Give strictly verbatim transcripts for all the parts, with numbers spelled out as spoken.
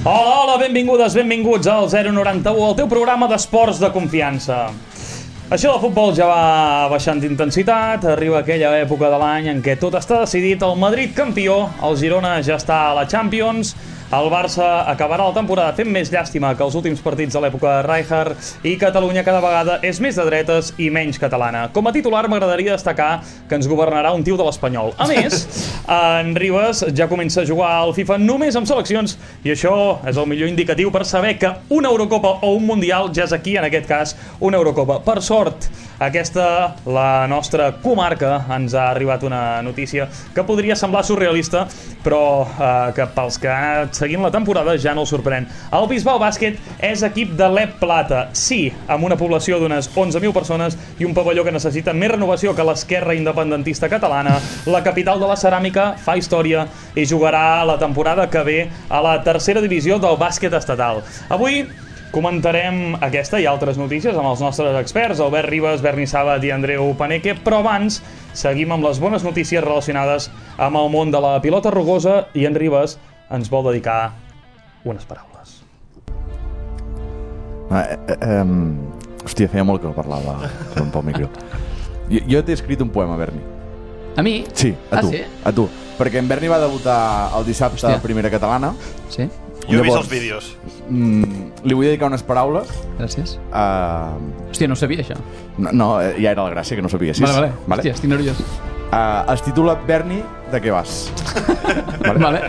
Hola, hola, benvingudes, benvinguts al zero noranta-u, el teu programa d'esports de confiança. Això del futbol ja va baixant d'intensitat, arriba aquella època de l'any en què tot està decidit, el Madrid campió, el Girona ja està a la Champions, el Barça acabarà la temporada fent més llàstima que els últims partits de l'època de Rijkaard i Catalunya cada vegada és més de dretes i menys catalana. Com a titular m'agradaria destacar que ens governarà un tio de l'Espanyol. A més, en Ribas ja comença a jugar al FIFA només amb seleccions i això és el millor indicatiu per saber que una Eurocopa o un Mundial ja és aquí, en aquest cas, una Eurocopa. Per sort, aquesta, la nostra comarca, ens ha arribat una notícia que podria semblar surrealista, però eh, que pels que han anat seguint la temporada ja no el sorprèn. El Bisbal Bàsquet és equip de l'E P Plata, sí, amb una població d'unes onze mil persones i un pavelló que necessita més renovació que l'esquerra independentista catalana. La capital de la ceràmica fa història i jugarà la temporada que ve a la tercera divisió del bàsquet estatal. Avui comentarem aquesta i altres notícies amb els nostres experts, Albert Ribas, Berni Sàbat i Andreu Paneque, però abans seguim amb les bones notícies relacionades amb el món de la pilota rugosa i en Ribas ens vol dedicar unes paraules. Ah, eh, eh, hòstia, feia molt que no parlava pel micro. Jo, jo t'he escrit un poema, Berni. A mi? Sí, a ah, tu, sí? a tu. Perquè en Berni va debutar el dissabte a Primera Catalana. Sí. Jo he vist els vídeos. Mm, li vull dedicar unes paraules. Gràcies. Uh, Hòstia, no sabia això. no, no, ja era la gràcia, que no sabies. Vale, vale. vale. Hòstia, estic nerviós. Uh, es titula Berni, de què vas? Vale. vale.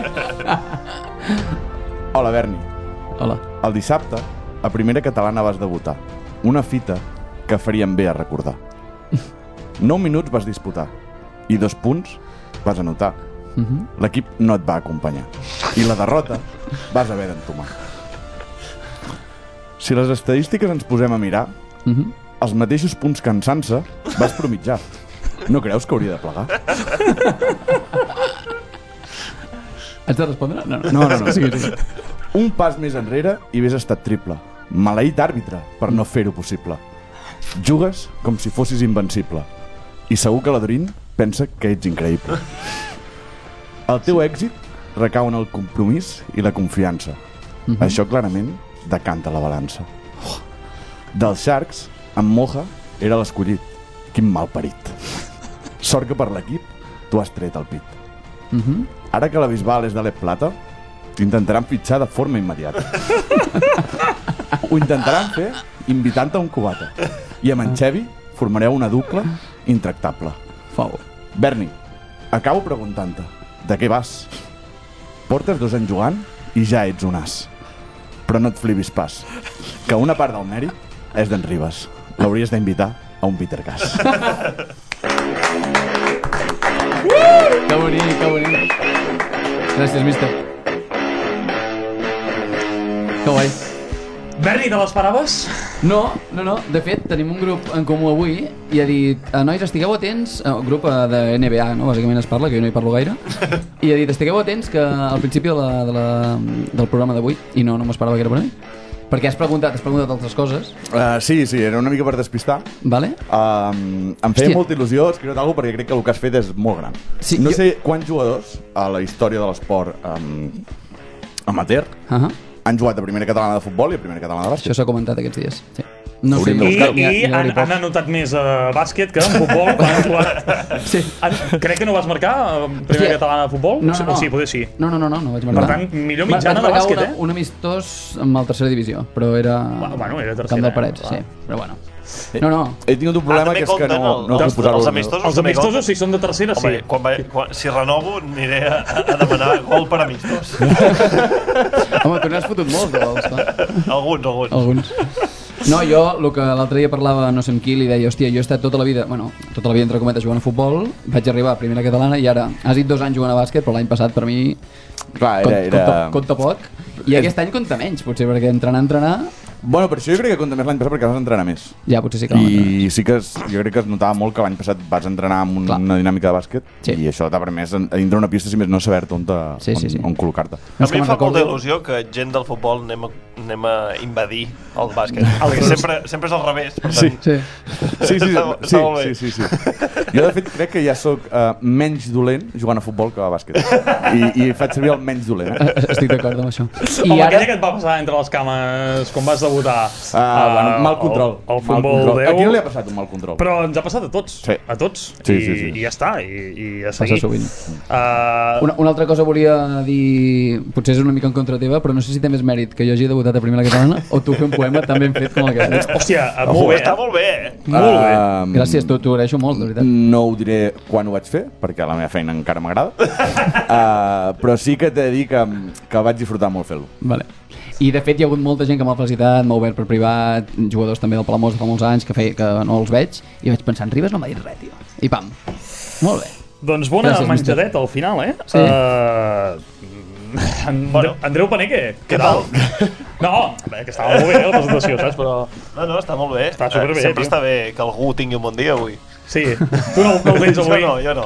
Hola, Berni. Hola. El dissabte, a Primera Catalana vas debutar. Una fita que faríem bé a recordar. Nou minuts vas disputar i dos punts vas anotar. Uh -huh. L'equip no et va acompanyar i la derrota vas haver d'entomar. Si les estadístiques ens posem a mirar, uh -huh. els mateixos punts que en Sansa vas promitjar. No creus que hauria de plegar? Haig de respondre? No, no. No, no, no. Sí, sí. Un pas més enrere i hagués estat triple. Maleït àrbitre per no fer-ho possible. Jugues com si fossis invencible i segur que l'Adrín pensa que ets increïble. El teu èxit recau en el compromís i la confiança. Uh-huh. Això clarament decanta la balança. Dels Sharks, en Moja era l'escollit. Quin mal parit. Sort que per l'equip tu has tret el pit. Uh-huh. Ara que la Bisbal és de l'E P Plata, t'intentaran fitxar de forma immediata. Ho intentaran fer invitant-te a un cubata. I amb en Xevi formareu una dupla intractable. Fau. Berni, acabo preguntant-te, de què vas? Portes dos anys jugant i ja ets un as. Però no et flipis pas, que una part del mèrit és d'en Ribas. L'hauries d'invitar a un Bittergas. Que bonic, que bonic. Gràcies, mister. Que guai. Berni, te l'esperaves? No, no, no. De fet, tenim un grup en comú avui i ha dit, eh, nois, estigueu atents, eh, grup eh, de N B A, no? Bàsicament es parla, que jo no hi parlo gaire, i ha dit, estigueu atents que al principi de la, de la, del programa d'avui, i no, no m'esperava que era per a mi, perquè has preguntat, has preguntat altres coses. Uh, sí, sí, era una mica per despistar. Vale? Uh, em feia Hòstia. molta il·lusió escriure't alguna cosa perquè crec que el que has fet és molt gran. Sí, no jo- sé quants jugadors a la història de l'esport um, amateur Uh -huh. han jugat a Primera Catalana de futbol i a Primera Catalana de Això bàsquet. s'ha comentat aquests dies. Sí. No sé, Hauríem de I, buscar-ho. n'hi ha- i n'hi ha han, gaire han pocs. anotat més a bàsquet que en futbol quan han jugat. Sí. Han, crec que no vas marcar a Primera Hòstia. Catalana de futbol? No, no, no. O sí, poder sí. No, no, no, no, no vaig marcar. Per tant, millor Va- mitjana vaig de marcar bàsquet, una, eh? un amistós amb el tercera divisió, però era... Bueno, era tercera, Camp del eh? Parets, Clar. sí. Però bueno. No, no. He tingut un problema Ah, que també és que compten no, el- no els- puc posar-ho. els al meu. amistosos Els també amistosos, compten? si són de tercera, sí. Home, quan va, quan, si renovo aniré a, a demanar gol per amistos. Home, tu n'has fotut molts de gols, clar. Alguns, alguns. Alguns. No, jo, el que l'altre dia parlava no sé amb qui, li deia, hòstia, jo he estat tota la vida, bueno, tota la vida entre cometes jugant a futbol, vaig arribar a Primera Catalana i ara has dit dos anys jugant a bàsquet, però l'any passat per mi Clar, compta, era... era... compta, compta poc. I aquest any compta menys, potser, perquè entrenar, entrenar... Bueno, per això jo crec que compta més l'any passat perquè vas entrenar més. Ja, potser sí que I sí que es, jo crec que es notava molt que l'any passat vas entrenar amb un, una dinàmica de bàsquet sí. i això t'ha permès a dintre una pista, si més no, saber-te on, sí, sí, sí. on, on col·locar-te. A mi em fa molta il·lusió que gent del futbol anem a, anem a invadir el bàsquet. Perquè sempre, sempre és al revés. Per sí. tant, Sí. Sí, sí, està, sí, està molt bé. sí, sí, sí. Jo, de fet, crec que ja sóc uh, menys dolent jugant a futbol que a bàsquet. I, i faig servir el menys dolent. Eh? Estic d'acord amb això. I Home, ara... aquella que et va passar entre les cames quan vas debutar. Uh, uh, bueno, mal control. El, el futbol control. Déu. A qui no li ha passat un mal control? Però ens ha passat a tots. Sí. A tots. Sí, I, sí, sí. I ja està. I, i a seguir. Passa sovint. Uh... Una, una altra cosa volia dir, potser és una mica en contra teva, però no sé si té més mèrit que jo hagi debutat a Primera Catalana o tu fer un poema tan ben fet com el que has dit. Hòstia, uh, molt bé. Està molt bé, eh? Molt bé. Uh, Gràcies, t'ho agraeixo molt, de veritat. No ho diré quan ho vaig fer, perquè la meva feina encara m'agrada, uh, però sí que t'he de dir que, que vaig disfrutar molt fer-lo. Vale. I de fet hi ha hagut molta gent que m'ha felicitat, m'ha obert per privat, jugadors també del Palamós de fa molts anys que, feia, que no els veig, i vaig pensar, en Ribas no m'ha dit res, tio. I pam. Molt bé. Doncs bona Gràcies, menjadeta al final, eh? Sí. Uh... And... Bueno. Andreu Paneque, què, Què tal? tal? No, bé, que estava molt bé la presentació, saps? Però... No, no, està molt bé. Està superbé, Sempre tio. està bé que algú tingui un bon dia avui. Sí, tu no, no el tens avui. Jo no, jo no.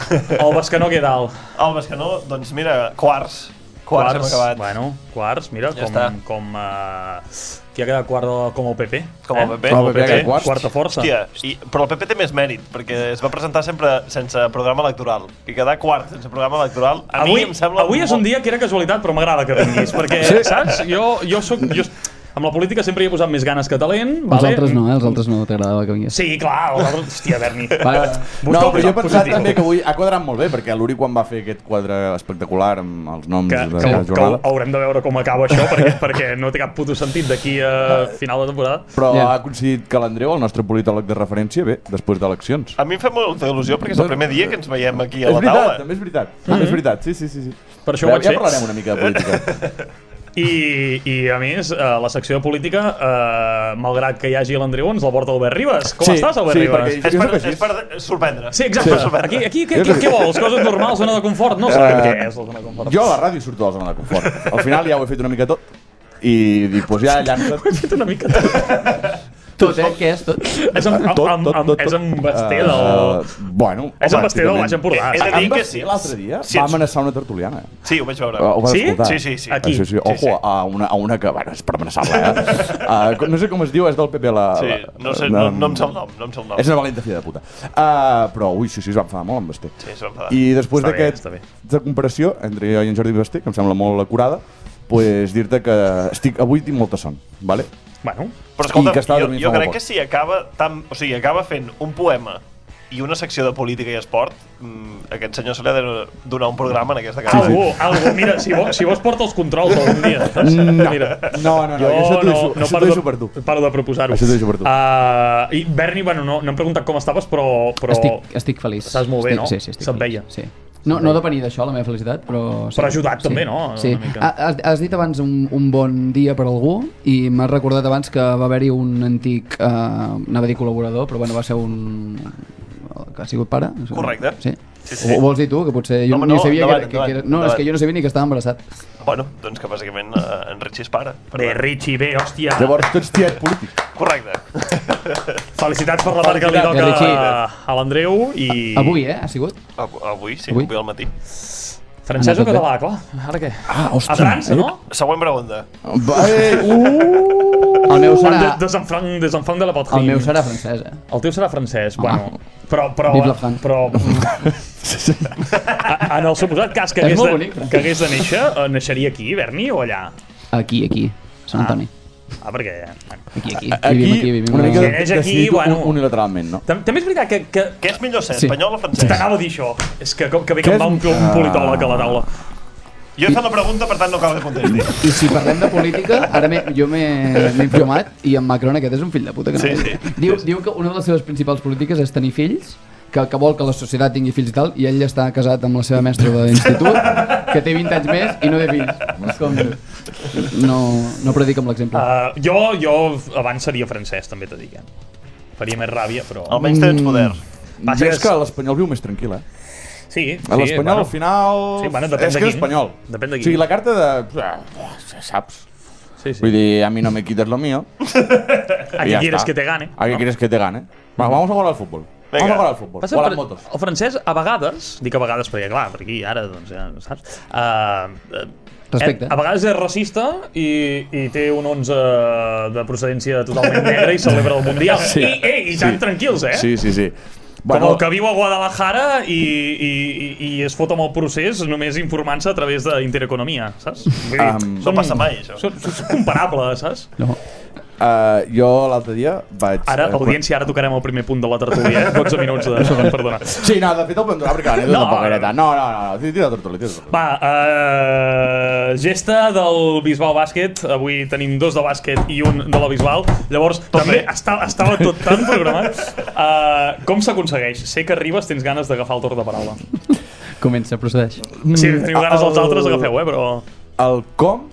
El Bescanó, què tal? El Bescanó, doncs mira, quarts. Quarts, hem acabat. Bueno, quarts, mira, Ja com... està. com uh... Qui ha quedat quart de, com el P P. Com el P P. Com el P P, P P. quarts. Quarta força. Hòstia, i, però el P P té més mèrit, perquè es va presentar sempre sense programa electoral. I quedar quart sense programa electoral, a avui, mi em sembla... Avui és un molt... dia que era casualitat, però m'agrada que vinguis, perquè, sí. saps? Jo, jo soc... Jo, amb la política sempre hi he posat més ganes que talent. Els vale? altres no, eh? Els altres no t'agradava que vingués. Sí, clar, els altres... Hòstia, Berni. Vale. No, però jo he pensat també que avui ha quadrat molt bé, perquè l'Uri quan va fer aquest quadre espectacular amb els noms Que, de que, la que jornada... haurem de veure com acaba això, perquè, perquè no té cap puto sentit d'aquí a final de temporada. Però Ja. ha coincidit que l'Andreu, el nostre politòleg de referència, bé, després d'eleccions. A mi em fa molta il·lusió perquè és el primer dia que ens veiem aquí a És la veritat, taula. també és veritat. També és veritat, sí, sí, sí. sí. Per això ho ja, vaig ja fer. parlarem una mica de política. I, I, a més, eh, la secció de política, eh, malgrat que hi hagi l'Andreu, ens la porta Albert Ribas. Com Sí, estàs, Albert sí, Ribas? perquè- És Jo per, soc així. és per sorprendre. Sí, exacte. Sí. Aquí, aquí què, què, què vols? Coses normals, zona de confort? No sabem Eh, què és la zona de confort. Jo a la ràdio surto de la zona de confort. Al final ja ho he fet una mica tot. I dic, doncs ja llança't. Ho he fet una mica tot. Tot, eh? Què és tot? És amb, amb, amb, amb, és amb Basté del... Uh, bueno, És amb Basté del pràcticament. Baix Empordà. He de En dir que Basté sí. l'altre dia Sí, va ens- amenaçar una tertuliana. Sí, ho vaig veure. Uh, ho vas Sí? escoltar? Sí, sí, sí. Aquí. Sí, sí. Ojo, Sí, sí. a una, a una que, bueno, és per amenaçar-la, eh? Uh, no sé com es diu, és del P P la... Sí, la- no, sé, no, no em sé el nom, no em sé el nom. És una valenta filla de puta. Uh, però, ui, sí, sí, es va enfadar molt amb Basté. Sí, es va enfadar. I després Està bé, d'aquest està bé. de comparació entre jo i en Jordi Basté, que em sembla molt acurada, pues dir-te que estic, avui tinc molta son, vale? Bueno, Però escolta, I que estava jo, dormint jo fa molt crec poc. que si acaba, tan, o sigui, acaba fent un poema i una secció de política i esport, mmm, aquest senyor se li ha de donar un programa en aquesta casa. algú, algú. Mira, si vols, si vols porta els controls algun dia. saps? No, Mira. no, no, no, Jo jo això t'ho no, deixo, no això t'ho paro, deixo per tu. de, paro de proposar-ho. Això t'ho deixo per tu. Uh, I Berni, bueno, no, no hem preguntat com estaves, però... però Estic, estic feliç. Estàs molt bé, estic, no? Sí, sí, estic Se't feliç. veia. Sí. No, no depenia d'això, la meva felicitat, però... Sí. Però ha ajudat sí. també, no? Sí. Una mica. Ha- Has, has dit abans un, un bon dia per algú i m'has recordat abans que va haver-hi un antic, eh, anava a dir col·laborador, però bueno, va ser un... que ha sigut pare? Correcte. Sí? Sí, sí. Ho vols dir tu? Que potser jo Home, ni no, sabia endavant, que, que, que era... endavant, No, és endavant. que jo no sabia ni que estava embarassat. Bueno, doncs que bàsicament eh, en Richie és pare. Per Bé, tant. Richie, bé, hòstia. Llavors, tu ets tiet polític. Correcte. Felicitats per la part que li Felicitats, toca Richie. a, a l'Andreu i... Avui, eh? Ha sigut? Av- Avui, sí, Avui? avui al matí. Francès o Anat tot bé. català, clar. Ara què? Ah, A França, no? Següent pregunta. Va, eh, uh! El meu Serà... serà, De, desenfranc, desenfranc de la patrie. el meu serà francès, eh? El teu serà francès, bueno. Però, però, Vive la France. però, a- en el suposat cas que És hagués, molt de, bonic, però. que hagués de néixer, eh, naixeria aquí, Berni, o allà? Aquí, aquí. Sant Antoni. Ah, perquè... Bueno. Aquí, aquí. Aquí, Vivim aquí, vivim una mica Si és aquí, decidit bueno. un- unilateralment, no? Tam- També és veritat que... que Què és millor ser, Sí. espanyol o francès? T'anava a dir això. És que, que bé que Què em va és- un, un politòleg a la taula. Jo he fet la pregunta, per tant no cal que contesti. I si parlem de política, ara m'he- jo m'he m'he informat i en Macron aquest és un fill de puta. Que no Sí, és. sí. Diu, diu que una de les seves principals polítiques és tenir fills, que, que vol que la societat tingui fills i tal, i ell està casat amb la seva mestra d'institut, que té vint anys més i no té fills. És com... No, no predica amb l'exemple. Uh, jo, jo abans seria francès, també t'ho dic. Eh? Faria més ràbia, però... Almenys tens poder. Va, I és que l'espanyol viu més tranquil, eh? Sí, A l'espanyol, al final... Sí, bueno, depèn és de que quin. és espanyol. Depèn de O sigui, quin. la carta de... Ja saps. Sí, sí. Vull dir, a mi no me quites lo mío. Aquí ja quieres està. que te gane. Aquí no? quieres que te gane. Va, vamos a jugar al fútbol. Vinga. Vamos a jugar al fútbol. Passa O a per- les motos. El francès, a vegades, dic a vegades perquè, clar, per aquí ara, doncs, ja saps, uh, Respecte. a vegades és racista i, i té un onze de procedència totalment negra i celebra el Mundial. Sí. I, ei, i tan Sí. tranquils, eh? Sí, sí, sí. Com el que viu a Guadalajara i, i, i, i es fot amb el procés només informant-se a través d'Intereconomia, saps? Vull dir, Um, no passa mai, això. Són, són comparables, saps? No. Uh, jo l'altre dia vaig... Ara, eh, audiència, ara tocarem el primer punt de la tertúlia, eh? dotze minuts de... Perdona. Sí, no, de fet el podem donar perquè l'anèdota No. tampoc era tant. No, no, no, no, tira la tertúlia, tira la tertúlia. Va, uh, gesta del Bisbal Bàsquet. Avui tenim dos de bàsquet i un de la Bisbal. Llavors, també estava, estava tot tan programat. Uh, com s'aconsegueix? Sé que arribes, tens ganes d'agafar el torn de paraula. Comença, procedeix. Si teniu ganes el- els altres, agafeu, eh? Però... El com,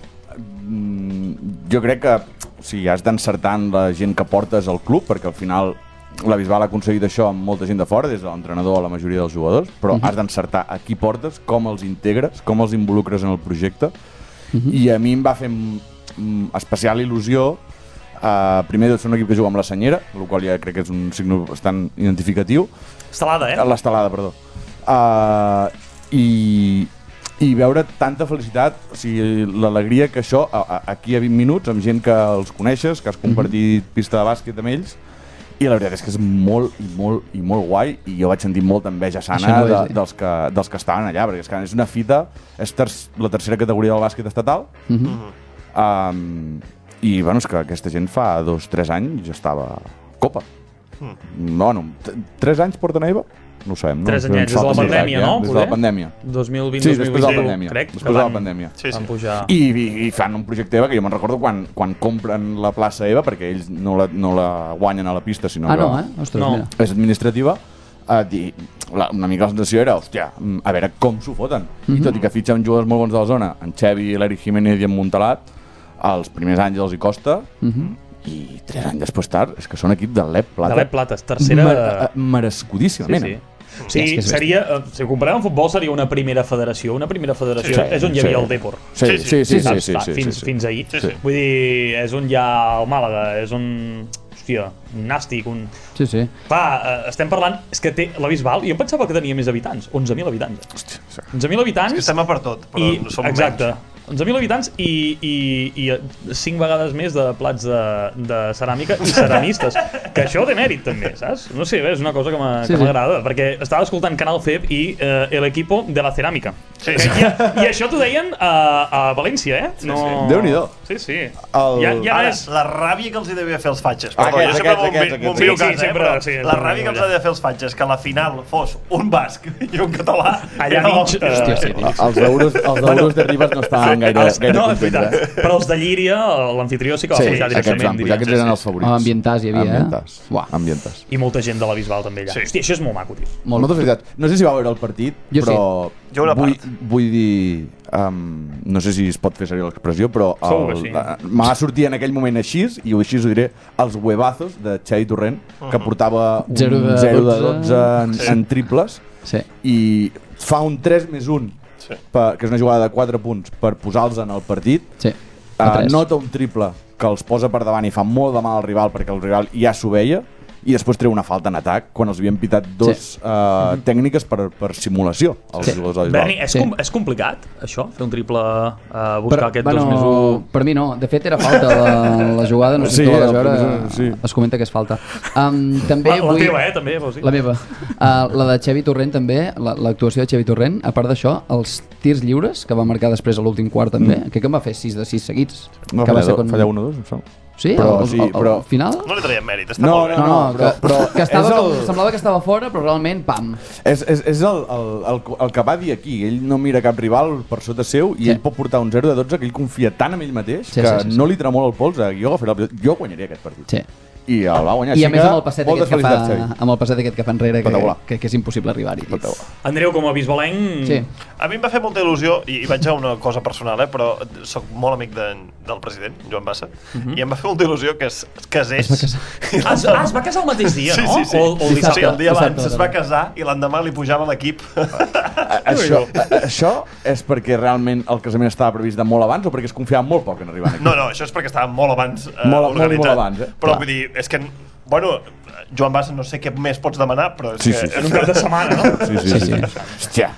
mm, jo crec que o sigui, has d'encertar en la gent que portes al club, perquè al final la Bisbal ha aconseguit això amb molta gent de fora, des de l'entrenador a la majoria dels jugadors, però has d'encertar a qui portes, com els integres, com els involucres en el projecte, i a mi em va fer mm, especial il·lusió uh, primer de ser un equip que juga amb la senyera, el qual ja crec que és un signe bastant identificatiu, Estelada, eh? l'estelada, perdó. Uh, i, I veure tanta felicitat, o sigui, l'alegria que això, a, a, aquí a vint minuts, amb gent que els coneixes, que has compartit pista de bàsquet amb ells, i la veritat és que és molt i molt i molt guai, i jo vaig sentir molta enveja sana Això no és, de, eh? dels, que, dels que estaven allà, perquè és, que és una fita, és ter la tercera categoria del bàsquet estatal, um, i bueno, és que aquesta gent fa dos o tres anys ja estava a Copa. No, no, t- tres anys porten a Eva? No ho sabem. No? Tres Ens anyets, des de la falta pandèmia, exacte, no? eh? Des de Poder? la pandèmia. dos mil vint, Sí, dos mil després de la vint u, pandèmia. crec. Després que de la van- pandèmia. Sí, sí. Van pujar... I, i, i fan un projecte EVA que jo me'n recordo quan, quan compren la plaça EVA, perquè ells no la, no la guanyen a la pista, sinó Ah, no, que eh? Ostres, No. mira. és administrativa. Uh, dir, la, una mica la sensació era, hòstia, mm, a veure com s'ho foten. I tot i que fitxen jugadors molt bons de la zona, en Xevi, l'Eric Jiménez i en Montalat, els primers anys els hi costa, i tres anys després tard, és que són equip de l'E P Plata. De l'E P Plates, tercera... Mer eh, merescudíssimament. Sí, sí. Sí, Sí, és que és seria, eh, si ho comparem amb futbol, seria una primera federació. Una primera federació Sí, és on hi havia sí. el Depor. Sí, sí, sí, sí, Saps? sí, Va, sí, fins, sí, sí. fins ahir. Sí, sí. Vull dir, és on hi ha el Màlaga, és on... Hòstia, un nàstic, un... Sí, sí. Clar, eh, estem parlant... És que té la Bisbal, jo em pensava que tenia més habitants. onze mil habitants. Hòstia, sí. onze mil habitants... És que estem a per tot, però i, som exacte. menys. onze mil habitants i, i, i cinc vegades més de plats de, de ceràmica i ceramistes. Que això té mèrit, també, saps? No sé, és una cosa que m'agrada, Sí, sí, sí. sí. perquè estava escoltant Canal F E B i eh, el equipo de la ceràmica. Sí, Que sí. I, I això t'ho deien a, a València, eh? No... sí. Déu-n'hi-do. Sí, sí. El- Ja, ja Ara, és... la ràbia que els hi devia fer els fatxes. Perdó, Aquests, jo sempre aquests, m'ho aquests, envi- m'ho aquests. envio Sí, sí, a casa, sempre, eh, però sí, la sempre ràbia que els allà. ha de fer els fatxes, que a la final fos un basc i un català... Allà era mig, l'hòstia. eh, Hòstia, sí. Els euros, els euros de Ribas no estaven gaire, Els, gaire no, és contents, veritat. eh? Però els de Llíria, l'anfitrió sí que va Sí, pujar aquests directament. van pujar, diria. aquests eren els favorits. Amb ambientars hi havia, eh? Ambientars. Uah. Ambientars. I molta gent de la Bisbal també allà. Sí. Hòstia, això és molt maco, tio. Molt. Molta felicitat. No sé si va veure el partit, Jo però Jo una vull, part. vull dir... Um, no sé si es pot fer servir l'expressió, però Segur que el- sí. la- me va sortir en aquell moment així, i així us ho diré, els huevazos de Xavi Torrent, que portava un zero de zero de dotze dotze en, Sí. en triples, Sí. i fa un tres més un, Sí. per, que és una jugada de quatre punts, per posar-los en el partit. Sí. A Uh, tres. nota un triple que els posa per davant i fa molt de mal al rival perquè el rival ja s'ho veia, i després treu una falta en atac quan els havien pitat dos Sí. uh, tècniques per, per simulació als Sí. jugadors de Bisbal. Berni, és, Sí. com, és complicat, això? Fer un triple, uh, buscar Per, aquest bueno, dos més un... per mi no, de fet era falta la, la jugada, no sé Sí, si tu la vas el veure, primer, sí. es comenta que és falta. Um, també La, la vull... teva, eh, també, vols dir? La meva. Uh, la de Xavi Torrent també, la- l'actuació de Xavi Torrent, a part d'això, els tirs lliures, que va marcar després a l'últim quart també, mm. crec que en va fer sis de sis seguits. No, que va falla, ser quan... falla un o dos, em sembla. Sí? Però al, sí, al, al, però- al final? No li traiem mèrit, està No, molt bé. No, no, però- que, però que estava és com, el- semblava que estava fora, però realment, pam. És, és, és el, el, el, el que va dir aquí. Ell no mira cap rival per sota seu i Sí. ell pot portar un zero de dotze que ell confia tant en ell mateix Sí, que sí, sí, sí. no li tremola el pols. eh, Jo, agafaré el, jo guanyaria aquest partit. Sí. I el va guanyar. I a Així més que, amb el passet moltes aquest que fa, felicitats, Xavi. amb el passet aquest que fa enrere, que, Espectacular. que, que és impossible arribar-hi. Espectacular. Andreu, com a bisbalenc... Sí. A mi em va fer molta il·lusió, i, i vaig a una cosa personal, eh, però sóc molt amic de, del president, Joan Bassa, i em va fer molta il·lusió que es casés. Es va casar. Ah, es, ah, es va casar el mateix dia, Sí, no? sí, sí. O, o el dissabte? Sí, el dia abans Dissabte, es va casar i l'endemà li pujava l'equip. Això, a- això és perquè realment el casament estava previst de molt abans o perquè es confiava molt poc en arribar aquí? No, no, això és perquè estava molt abans eh, Molt- molt i organitzat. molt abans, eh? Però Clar. vull dir, és que... Bueno, Joan Bassa, no sé què més pots demanar, però és Sí, que... sí, sí. En un cap de setmana, no? Sí, sí, Sí, sí. sí. Hòstia.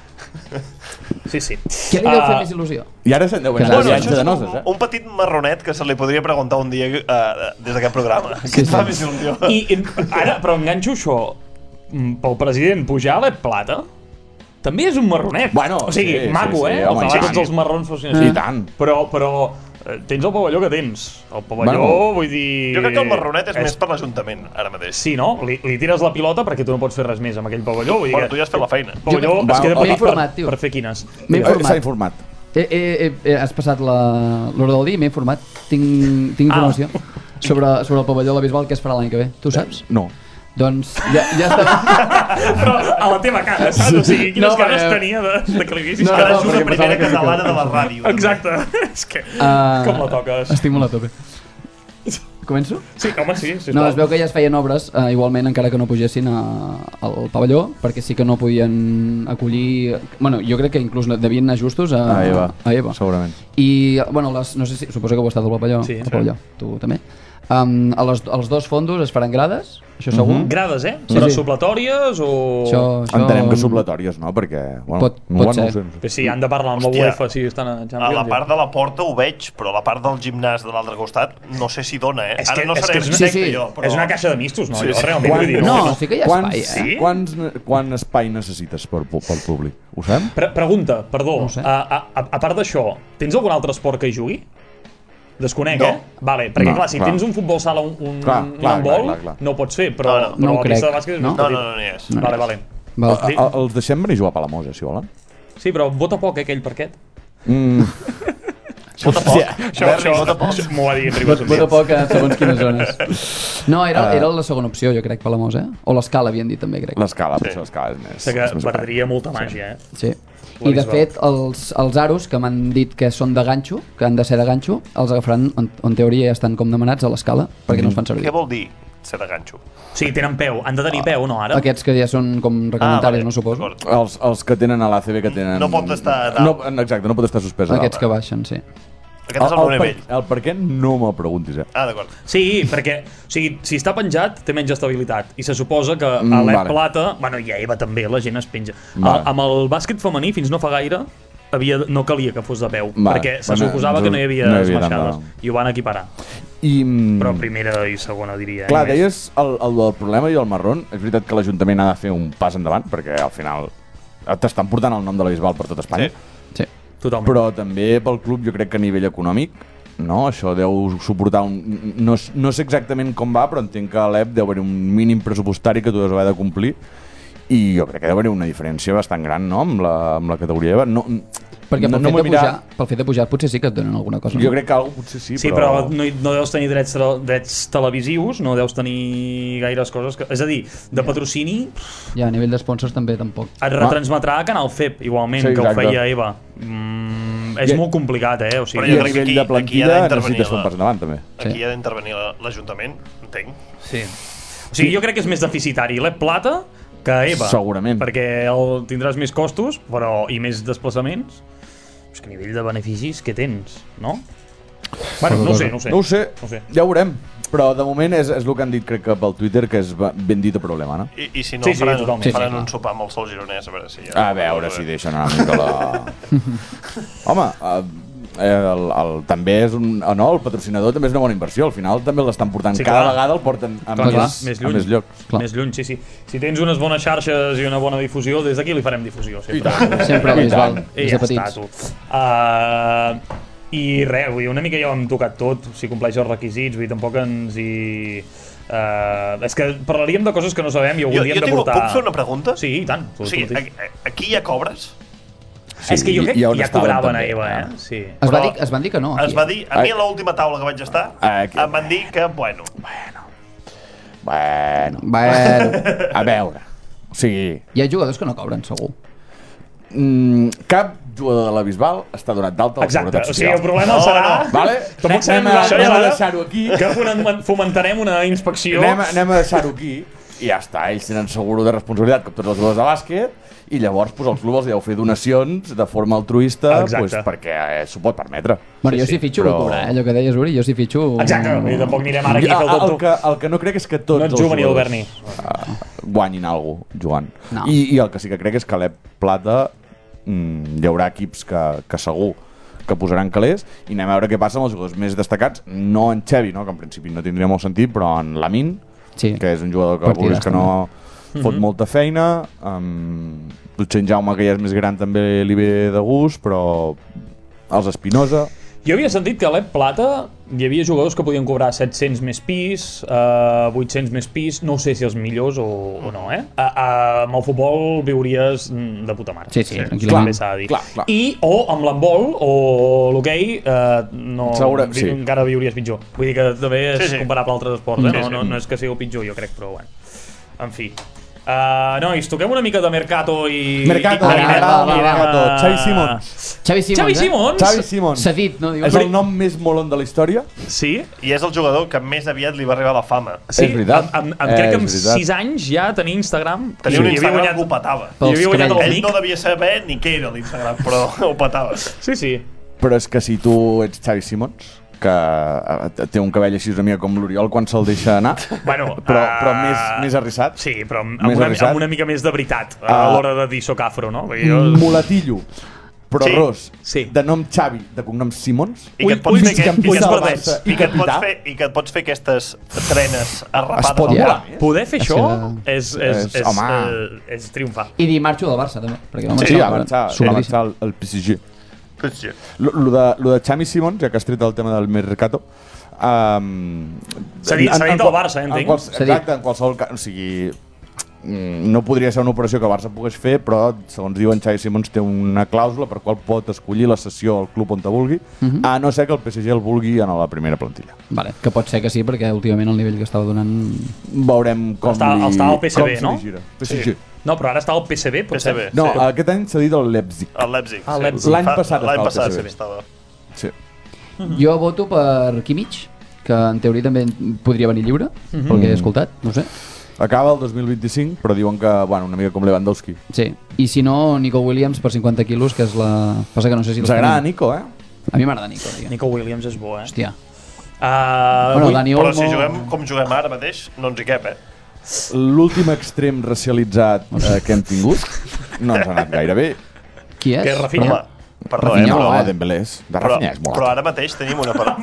Sí, sí. Què li deu fer Ah, més il·lusió? I ara se'n deu anar Casar-se. de Bueno, viatge això de és noces, un, eh? un petit marronet que se li podria preguntar un dia uh, des d'aquest programa. Què et fa més il·lusió? I, i ara, però enganxo això. Mm, Pel president pujar a l'E Plata també és un marronet. Bueno, o sigui, sí, maco, sí, sí, eh? home, Ojalà i tots tant. els marrons fossin I així. tant. Però, però eh, tens el pavelló que tens. El pavelló, Bueno. vull dir... Jo crec que el marronet és, és... més per l'Ajuntament, ara mateix. Sí, no? Li, li tires la pilota perquè tu no pots fer res més amb aquell pavelló. Vull dir Bueno, que tu ja has fet la feina. el pavelló Jo- es queda Va, m'he petit informat, per, tio. per fer quines. M'he S'ha informat. informat. Eh, eh, eh, has passat la- l'hora del dia i m'he informat. Tinc, tinc Ah. informació sobre, sobre el pavelló de la Bisbal que es farà l'any que ve. Tu saps? No. Doncs ja, ja està. Però a la teva cara, saps? O sigui, quines No, cares perquè- tenia de, de que li haguessis No, no, no, no, És una perquè primera pensava que- catalana de la ràdio. Exacte. És que... Uh, Com la toques? Estic molt a tope. Començo? Sí, home, sí. sí No, es veu que ja es feien obres, eh, igualment, encara que no pugessin a, al pavelló, perquè sí que no podien acollir... Bueno, jo crec que inclús devien anar justos a, A Eva, a Eva. segurament. I, bueno, les, no sé si... Suposo que heu estat al pavelló. Sí, al sí. pavelló. Tu també. Um, a les, als dos fondos es faran grades, això segur. Mhm. Grades, eh? Sí, Però sí. supletòries o... Això, això... Entenem que supletòries, no? Perquè, bueno, Pot- no, pot no ser. ho sé, no sé. Però sí, han de parlar amb la Hòstia. UEFA si estan a A Champions. la part de la porta ho veig, però a la part del gimnàs de l'altre costat no sé si dona, eh? És Ara que- no és seré que és una- arquitecte sí, sí. jo, però... És una caixa de mistos, no? Sí, Allò, sí. realment, Quan- vull dir, No, no. sí que hi ha Quants, espai, eh? Sí? quants, quant espai necessites per, pel públic? Ho sabem? Pre Pregunta, perdó. No ho sé. a, a, a, a part d'això, tens algun altre esport que hi jugui? Desconec, No. eh? Vale, perquè No, clar, si clar. tens un futbol sala, un, un, Clar, un clar, handball, clar, clar, clar. no ho pots fer, però, No, no. però No ho la pista crec, de bàsquet és no? més No, petit. no, no n'hi és. No. Vale, vale. Val. Sí. El, els deixem venir a jugar a Palamós, si volen. Sí, però vota poc, eh, aquell parquet. Mm. Vota poc. Això, Berni, això, vota poc. això m'ho va dir en Ribas un Vota dia. poc a segons quines zones. No, era, era la segona opció, jo crec, Palamós, eh? O l'Escala havien dit també, crec. L'escala, Sí. sí. l'escala és més... O sigui és que més perdria molta màgia, eh? Sí. Ho I de has vist, fet, els, els aros que m'han dit que són de ganxo, que han de ser de ganxo, els agafaran, en, en teoria ja estan com demanats a l'escala, perquè no es fan servir. Què vol dir ser de ganxo? O sigui, tenen peu. Han de tenir peu, no, ara? Aquests que ja són com reglamentaris, no suposo. d'acord. Els, els que tenen a l'A C B que tenen... No pot estar a No, dalt. exacte, no pot estar suspès a Aquests dalt. que baixen, sí. Aquest és el meu nivell. per, el per què no me'l preguntis, eh? Ah, d'acord. Sí, perquè o sigui, si està penjat té menys estabilitat i se suposa que a Mm, l'E vale. Plata, bueno, i a Eva també la gent es penja. Vale. El, amb el bàsquet femení fins no fa gaire havia, no calia que fos de peu, Vale. perquè se Bueno, suposava ens- que no hi havia no hi havia esmaixades tanta- i ho van equiparar, I, mm, però primera i segona diria. clar, i més. deies el, el del problema i el marrón. És veritat que l'Ajuntament ha de fer un pas endavant, perquè al final t'estan portant el nom de la Bisbal per tot Espanya. Sí. Sí. Totalment. Però també pel club jo crec que a nivell econòmic, no? Això deu suportar un... No, no sé exactament com va, però entenc que a l'E P deu haver un mínim pressupostari que tu has haver de complir i jo crec que deu haver una diferència bastant gran, no?, amb la, amb la categoria Eva. No, Perquè pel, no, no fet m'ho de he mirat. pujar, pel fet de pujar potser sí que et donen alguna cosa. Jo no? crec que algú potser sí, Sí, però no, hi- no deus tenir drets, tele- drets televisius, no deus tenir gaires coses. Que, és a dir, de patrocini Ja, a nivell d'esponsors també tampoc. et retransmetrà a Canal F E P, igualment, Sí, que ho exacte. feia Eva. Mm, és I- molt complicat, eh? O Però sigui, I jo a crec que nivell aquí- de aquí ha plantilla d'intervenir necessites fer un la- pas endavant, també. Aquí Sí. ha d'intervenir la- l'Ajuntament, entenc. sí. O sigui, jo crec que és més deficitari l'E P Plata que Eva. Segurament. Perquè el, tindràs més costos però i més desplaçaments. És que a nivell de beneficis, què tens, no? Bueno, no ho sé, no ho sé. No ho sé, No ho sé. ja ho veurem. Però de moment és, és el que han dit, crec que pel Twitter, que és ba- ben dit a problema, no? I, i si no, Sí, sí, faran, totalment. faran Sí, sí, un clar. sopar amb el Sol Gironès, a veure si... Ja, A veure si deixen una mica la... Home, eh, el, el, també és un... ah, no, el patrocinador també és una bona inversió. Al final també l'estan portant, Sí, cada clar. vegada el porten a, Clar, més, clar, a més lluny. més llocs. Clar. Més lluny, sí, sí. Si tens unes bones xarxes i una bona difusió, des d'aquí li farem difusió. Sempre. Sempre a la Bisbal, I des ja de està, petits. tu. Uh, I res, vull dir, una mica ja ho hem tocat tot, si compleix els requisits, vull dir, tampoc ens hi... Uh, és que parlaríem de coses que no sabem i algun Jo, dia jo hem de tinc, portar... puc fer una pregunta? Sí, i tant. Tu, O sigui, tu mateix. a- a- aquí ja cobres? Sí, és que jo crec i que on ja estaven cobraven a també, Eva, ah. eh? Sí. Es, va Però dir, es van dir que no. Aquí. Es va dir, a mi Ai. a l'última taula que vaig estar, Ai, que- em van dir que, bueno, Bueno, Bueno, a veure. O sigui, hi ha jugadors que no cobren, segur. Mm, cap jugador de la Bisbal està donat d'alta a la Exacte, Seguretat o sigui, Social. el problema No, serà... no. Vale? Tampoc Anem sabem a, això anem ja a ara, deixar-ho aquí. que fomen- fomentarem una inspecció. Anem, a- anem a deixar-ho aquí i ja està. Ells tenen seguro de responsabilitat com tots els jugadors de bàsquet i llavors pues, el club els deu fer donacions de forma altruista pues, perquè eh, s'ho pot permetre. Bueno, jo sí, si fitxo però- vull cobrar, eh? Allò que deies, Uri, jo si fitxo... Exacte, i tampoc anirem ara aquí a fer el el, tonto. que, el que no crec és que tots No ets els juvenil, jugadors Berni. uh, guanyin alguna cosa jugant. No. I, I el que sí que crec és que a l'E P Plata mm, hi haurà equips que, que segur que posaran calés i anem a veure què passa amb els jugadors més destacats, no en Xevi, no? que en principi no tindria molt sentit, però en Lamin, Sí. que és un jugador que Partidàs, vulguis que no fot molta feina, um, potser en Jaume, que ja és més gran, també li ve de gust, però els Espinosa... Jo havia sentit que a l'E P Plata hi havia jugadors que podien cobrar set-cents més pis, uh, vuit-cents més pis, no sé si els millors o, o no, eh? Uh, uh, amb el futbol viuries mm, de puta mare. Sí, sí, tranquil·lament. També s'ha de dir. Clar, clar. I, o amb l'handbol o l'hoquei, uh, no, Segura- vi- sí. encara viuries pitjor. Vull dir que també és Sí, sí. comparable a altres esports, eh? Sí, No, sí. no, no és que sigui pitjor, jo crec, però bueno. En fi. Uh, nois, toquem una mica de Mercato i... Mercato, i va, anem va, va, a- Mercato, Xavi Simons. Xavi Simons, Xavi eh? Simons? Xavi Simons. Cedit, no? Diu. És el nom més molon de la història? Sí? I és el jugador que més aviat li va arribar la fama. Sí, És veritat. Em, em, em crec que És amb veritat. sis anys ja tenia Instagram. Tenia un I havia Instagram guanyat- que ho petava. I Pels havia guanyat el cabells. Ell Nick. no devia saber ni què era l'Instagram, però ho petava. Sí, sí. Però és que si tu ets Xavi Simons, que eh, té un cabell així una mica com l'Oriol quan se'l deixa anar, Bueno, però, uh, però més, més arrissat, Sí, però amb, Més amb, una, arrissat. amb una mica més de veritat a Ah. l'hora de dir soc afro, no? Perquè jo... mulatillo, però Sí, ros, sí. de nom Xavi, de cognom Simons, I que et pots Ulls fer, que, i, que, ulls et pots, verdets. i, que et pots Capità. fer, I que et pots fer aquestes trenes arrapades Es pot al volar. cap. Poder fer això Això- és, és, és- és, home. eh, és triomfar. I dir marxo del Barça, també. Perquè va sí, marxar va al marxar, Barça. va marxar al, al P S G. Pues sí. Lo, lo, de, lo de Xavi Simons, ja que has tret el tema del Mercato, um, S'ha dit- en- s'ha en dit qual- al Barça, eh, entenc. en quals, S'ha dit. exacte, en qualsevol cas, o sigui, mm, no podria ser una operació que el Barça pogués fer, però, segons diuen, Xavi Simons té una clàusula per qual pot escollir la sessió al club on te vulgui, a no ser que el P S G el vulgui en la primera plantilla. Vale, que pot ser que sí, perquè últimament el nivell que estava donant... Veurem com Està- li, està al P S V, com se li no? gira. P S G. Sí. No, però ara està al P S V, potser. P S V. No, Sí. aquest any s'ha dit el Leipzig. El Leipzig. Ah, sí. Leipzig. L'any Fa- passat L'any estava al passat P S V. estava. Sí. Jo voto per Kimmich, que en teoria també podria venir lliure, pel que he escoltat, no sé. Acaba el dos mil vint-i-cinc, però diuen que, bueno, una mica com Lewandowski. Sí, i si no, Nico Williams per cinquanta quilos, que és la... Passa que no sé si... Ens els agrada tenim. Nico, eh? A mi m'agrada Nico, tio. Nico Williams és bo, eh? Hòstia. Uh, Bueno, vull- Dani Però Olmo... si juguem com juguem ara mateix, no ens hi cap, eh? L'últim extrem racialitzat eh, que hem tingut no ens ha anat gaire bé. Qui és? Que és Rafinha. Home, perdó, Rafinha, eh? no, Però, eh? Dembélé és. De però, Rafinha és molt però alta. ara mateix tenim una part...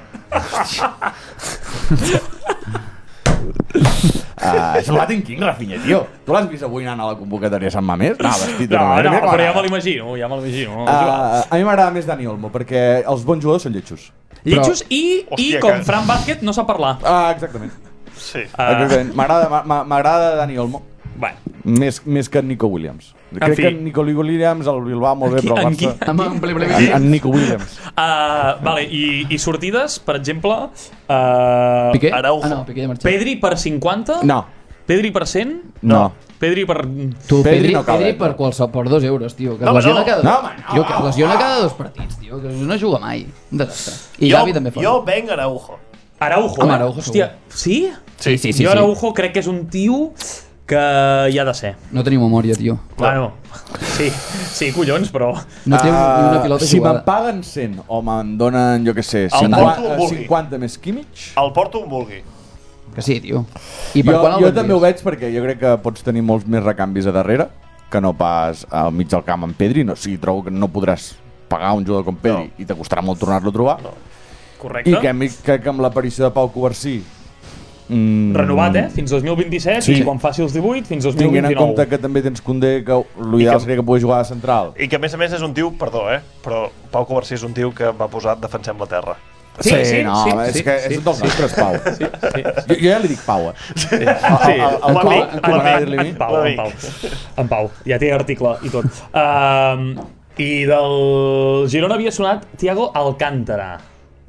Ah, és el Latin King, Rafinha, tio. Tu l'has vist avui anant a la convocatòria a Sant Mamés? No, vestit No, d'una no, manera. Mira com però ja anava. me l'imagino, ja me l'imagino. Ah, a mi m'agrada més Dani Olmo, perquè els bons jugadors són lletjos. Lletjos i, i Hòstia, com que- Fran Vázquez no sap parlar. Ah, exactament. Sí. Ah. Exactament. M'agrada m'a- m'agrada Dani Olmo. Bueno, Més, més que Nico Williams. Crec fi. que Nico Williams, el Bilbao molt bé, qui- però el en qui- Barça... Amb, amb, amb, En, en Nico Williams. uh, vale, i, i sortides, per exemple, uh, Piqué? Araujo. Ah, no, Piqué ja ha marxat. Pedri per cinquanta? No, Pedri per cent? no. Pedri per... Tu, Pedri Pedri, no cal, Pedri eh? per qualsevol, per dos euros, tio. Que No, es lesiona no. cada... No, home, no. Tio, que es lesiona cada dos partits, tio. Que no juga mai. Un desastre. I jo, Gavi també fora. jo venc Araujo. Araujo, Home, eh? Araujo, Hòstia, sí? Sí, sí, sí. jo sí. Araujo crec que és un tio que hi ha de ser. No tenim memòria, tio. Bueno, sí, sí, collons, però... No té Ah, ni una pilota si jugada. me'n paguen cent o me'n donen, jo què sé, El cinquanta, Porto vulgui. cinquanta més Kimmich, El porto on vulgui. Que sí, tio. I per jo, quan el jo vendries? també ho veig perquè jo crec que pots tenir molts més recanvis a darrere que no pas al mig del camp amb Pedri. No, o sigui, trobo que no podràs pagar un jugador com Pedri No. i te costarà molt tornar-lo a trobar. No. Correcte. I que, amb- que, que amb l'aparició de Pau Covarsí mm, Renovat, eh? Fins dos mil vint-i-set Sí. i quan faci els divuit fins dos mil tinguent en vint-i-nou. compte que també tens Koundé, que l'ideal I que- seria que pogués jugar a central. I que a més a més és un tio, perdó, eh? Però Pau Covarsí és un tio que va posar Defensem la Terra. Sí, sí, no, sí, és sí, que sí, és un dels nostres, Pau. Sí, sí. Jo, jo ja li dic Pau, eh? Sí, el- el l'amic, Pau, en, com m'agrada en, dir-li a mi. en Pau, en Pau. En Pau, ja té article i tot. Um, I del Girona havia sonat Thiago Alcántara. No,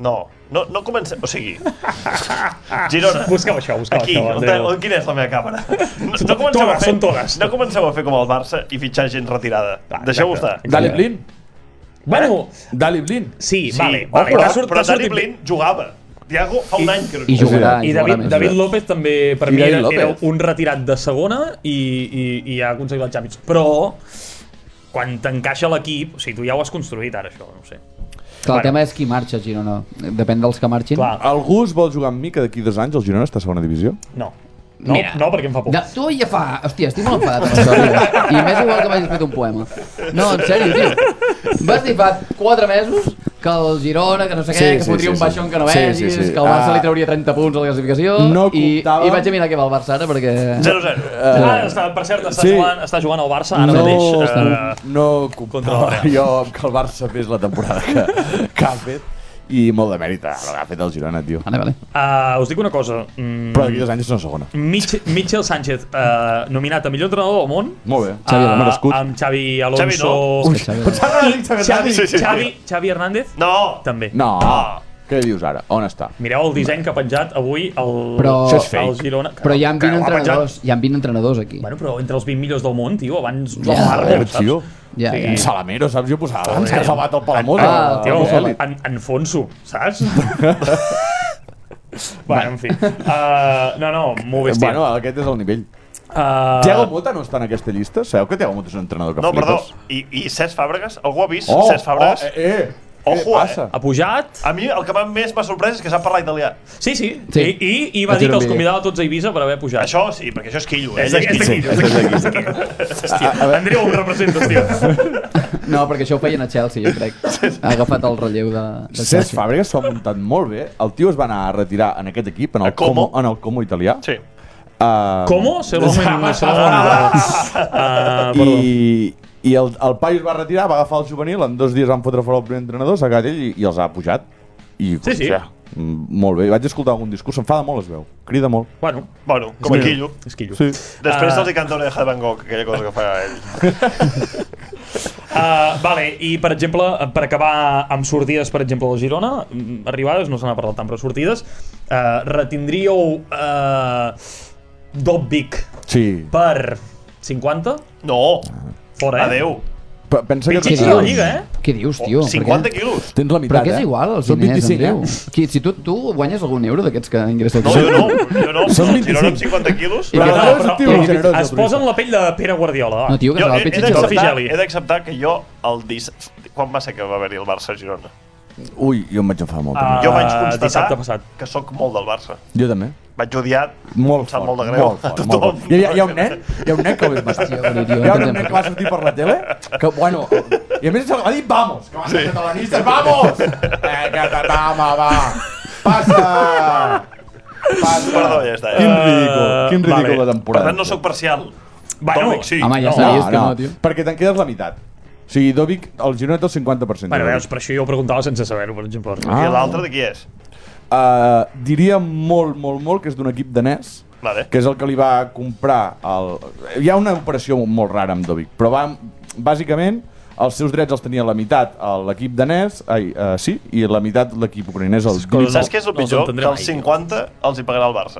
No, no comencem... O sigui... Girona. Busqueu això, busqueu Aquí, això. on, Andreu. on, quina és la meva càmera? No, no comenceu Totes, a fer, són totes. no comenceu a fer com el Barça i fitxar gent retirada. Ah, Deixeu-ho exacte. estar. Dali Blin. Bueno, Dali Blin. sí, Sí, vale. oh, vale. però, T'ha sort- però t'ha sortit Dani bé. Blin jugava. Diago fa un any que no I juga. jugarà, I jugarà David, més. David López també, per I mi, David era, era López. un retirat de segona i, i, i ha aconseguit el Champions. Però, quan t'encaixa l'equip, o sigui, tu ja ho has construït ara, això, no ho sé. Clar, el Bueno. tema és qui marxa a Girona. Depèn dels que marxin. Clar, Algú es vol jugar amb mi que d'aquí dos anys el Girona està a segona divisió? no. No, Mira. no, perquè em fa por. De, tu ja fa... Hòstia, estic molt enfadat amb això, Riba. I m'és igual que m'hagis fet un poema. No, en sèrio, tio. Vas dir fa quatre mesos que el Girona, que no sé què, Sí, que sí, fotria sí, un sí. baixón que no Sí, vegis, sí, sí. que el Barça Ah. li trauria trenta punts a la classificació, No i, comptàvem- i vaig a mirar què va el Barça ara, perquè... zero zero. Ah, està, per cert, està, sí. jugant, està jugant al Barça ara no, mateix. Eh, no contra comptava el Real. jo amb que el Barça fes la temporada que, que ha fet i molt de mèrit ha fet el Girona, tio. Vale, vale. uh, us dic una cosa. Mm, Però d'aquí dos anys és una segona. Mich Mitchell Sánchez, uh, nominat a millor entrenador del món. Molt bé. Xavi uh, merescut. amb Xavi Alonso. Xavi no. És que Xavi- Pensava que era Xavi, Sí, sí, sí. Xavi, Xavi Hernández, No. també. No. Ah. Què dius ara? On està? Mireu el disseny que ha penjat avui el, Però- Això és fake. el Girona. Però hi ha Que vint ho ha penjat. entrenadors, hi ha vint entrenadors aquí. Bueno, però entre els vint millors del món, tio, abans Ja, Joan Marco, Joder, saps? tio. Ja, Sí. ja. Salamero, saps? Jo posava abans Joder. que s'ha bat el Palamós. Ah, Tio, Joder. en, enfonso, saps? bueno, en fi. Uh, no, no, m'ho ves, tio. Bueno, aquest és el nivell. Uh, Thiago Motta no està en aquesta llista? Sabeu que Thiago Motta és un entrenador que No, perdó. flipes? I, I Cesc Fàbregas? Algú ha vist Oh, Cesc Fàbregas? oh, eh, eh. Ojo, Què passa? ha pujat. A mi el que més m'ha sorprès és que sap parlar italià. Sí, sí. Sí. I, i, i va Vaig dir que veure un els vídeo. convidava tots a Eivissa per haver pujat. Això sí, perquè això és quillo. És Ell d'aquí, és quillo. d'aquí, és d'aquí. Hòstia, Andreu, em representes, tio. No, perquè això ho feien a Chelsea, jo crec. Ha agafat el relleu de, de Cesc Chelsea. Fàbregas s'ho ha muntat molt bé. El tio es va anar a retirar en aquest equip, en el A Como. Como, en el Como italià. Sí. Uh, ¿Cómo? Se lo han... Se lo han... Uh, perdó. I, i el, el paio es va retirar, va agafar el juvenil, en dos dies van fotre fora el primer entrenador, s'ha quedat ell i, i els ha pujat. I, Sí, sí. hòstia, mm, molt bé. Vaig escoltar algun discurs, s'enfada molt, es veu. Crida molt. Bueno, Bueno, com a quillo. és quillo. Sí. Després Ah. se'ls hi canta Oreja de Van Gogh, aquella cosa que fa ell. Uh, vale, i per exemple, per acabar amb sortides, per exemple, del Girona, mm, arribades, no se n'ha parlat tant, però sortides, uh, retindríeu uh, Dobbik Sí. per cinquanta? No, Fora, eh? adeu. P Pensa que... Pitxitx Què de la dius? Lliga, eh? Què dius, tio? Per cinquanta què? quilos. Tens la Però meitat, que és eh? igual, els Són diners, vint-i-cinc, Andreu. eh? Qui, si tu, tu guanyes algun euro d'aquests que ingresses No, jo no, jo no. Són El Girona amb vint-i-cinc. cinquanta quilos. I què Però tal? no, és però- un tio però generós, es el posa en Bruce. la pell de Pere Guardiola, va. No, tio, que Jo serà he, el he Pitxitx. d'acceptar- d'acceptar Figeli. he d'acceptar que jo el dis... Quan va ser que va haver-hi el Barça-Girona? Ui, jo em vaig enfadar molt. Ah. també. Jo vaig dissabte constatar passat. que sóc molt del Barça. Jo també. Vaig odiar, Molt em sap fort, molt de greu. molt fort, a molt tothom. fort. Hi ha, hi ha un nen, hi ha un nen que ho és matar. Hòstia, que idiota, Hi ha un ens hem nen que va sortir per la tele, que, bueno, i a més va dir vamos, que van ser catalanistes, vamos! Eh, catatama, va! Passa! Passa! Perdó, ja està. Quin Ja. ridícul, quin vale. ridícul de Per temporada. tant, no sóc parcial. Bueno, Tòmic, sí. Home, ja No, sabies que no, tio. perquè te'n quedes la meitat. O sigui, Dobbik, el Girona té el cinquanta per cent. Bueno, veus, per això jo ho preguntava sense saber-ho, per exemple. Ah. I l'altre de qui és? Uh, diria molt, molt, molt que és d'un equip danès, Vale. que és el que li va comprar el... Hi ha una operació molt rara amb Dobbik, però va, bàsicament els seus drets els tenia la meitat a l'equip danès, ai, uh, sí, i la meitat l'equip ucraïnès. El... Coses- Saps què és el no els pitjor? Que entendré els mai, cinquanta els hi pagarà el Barça.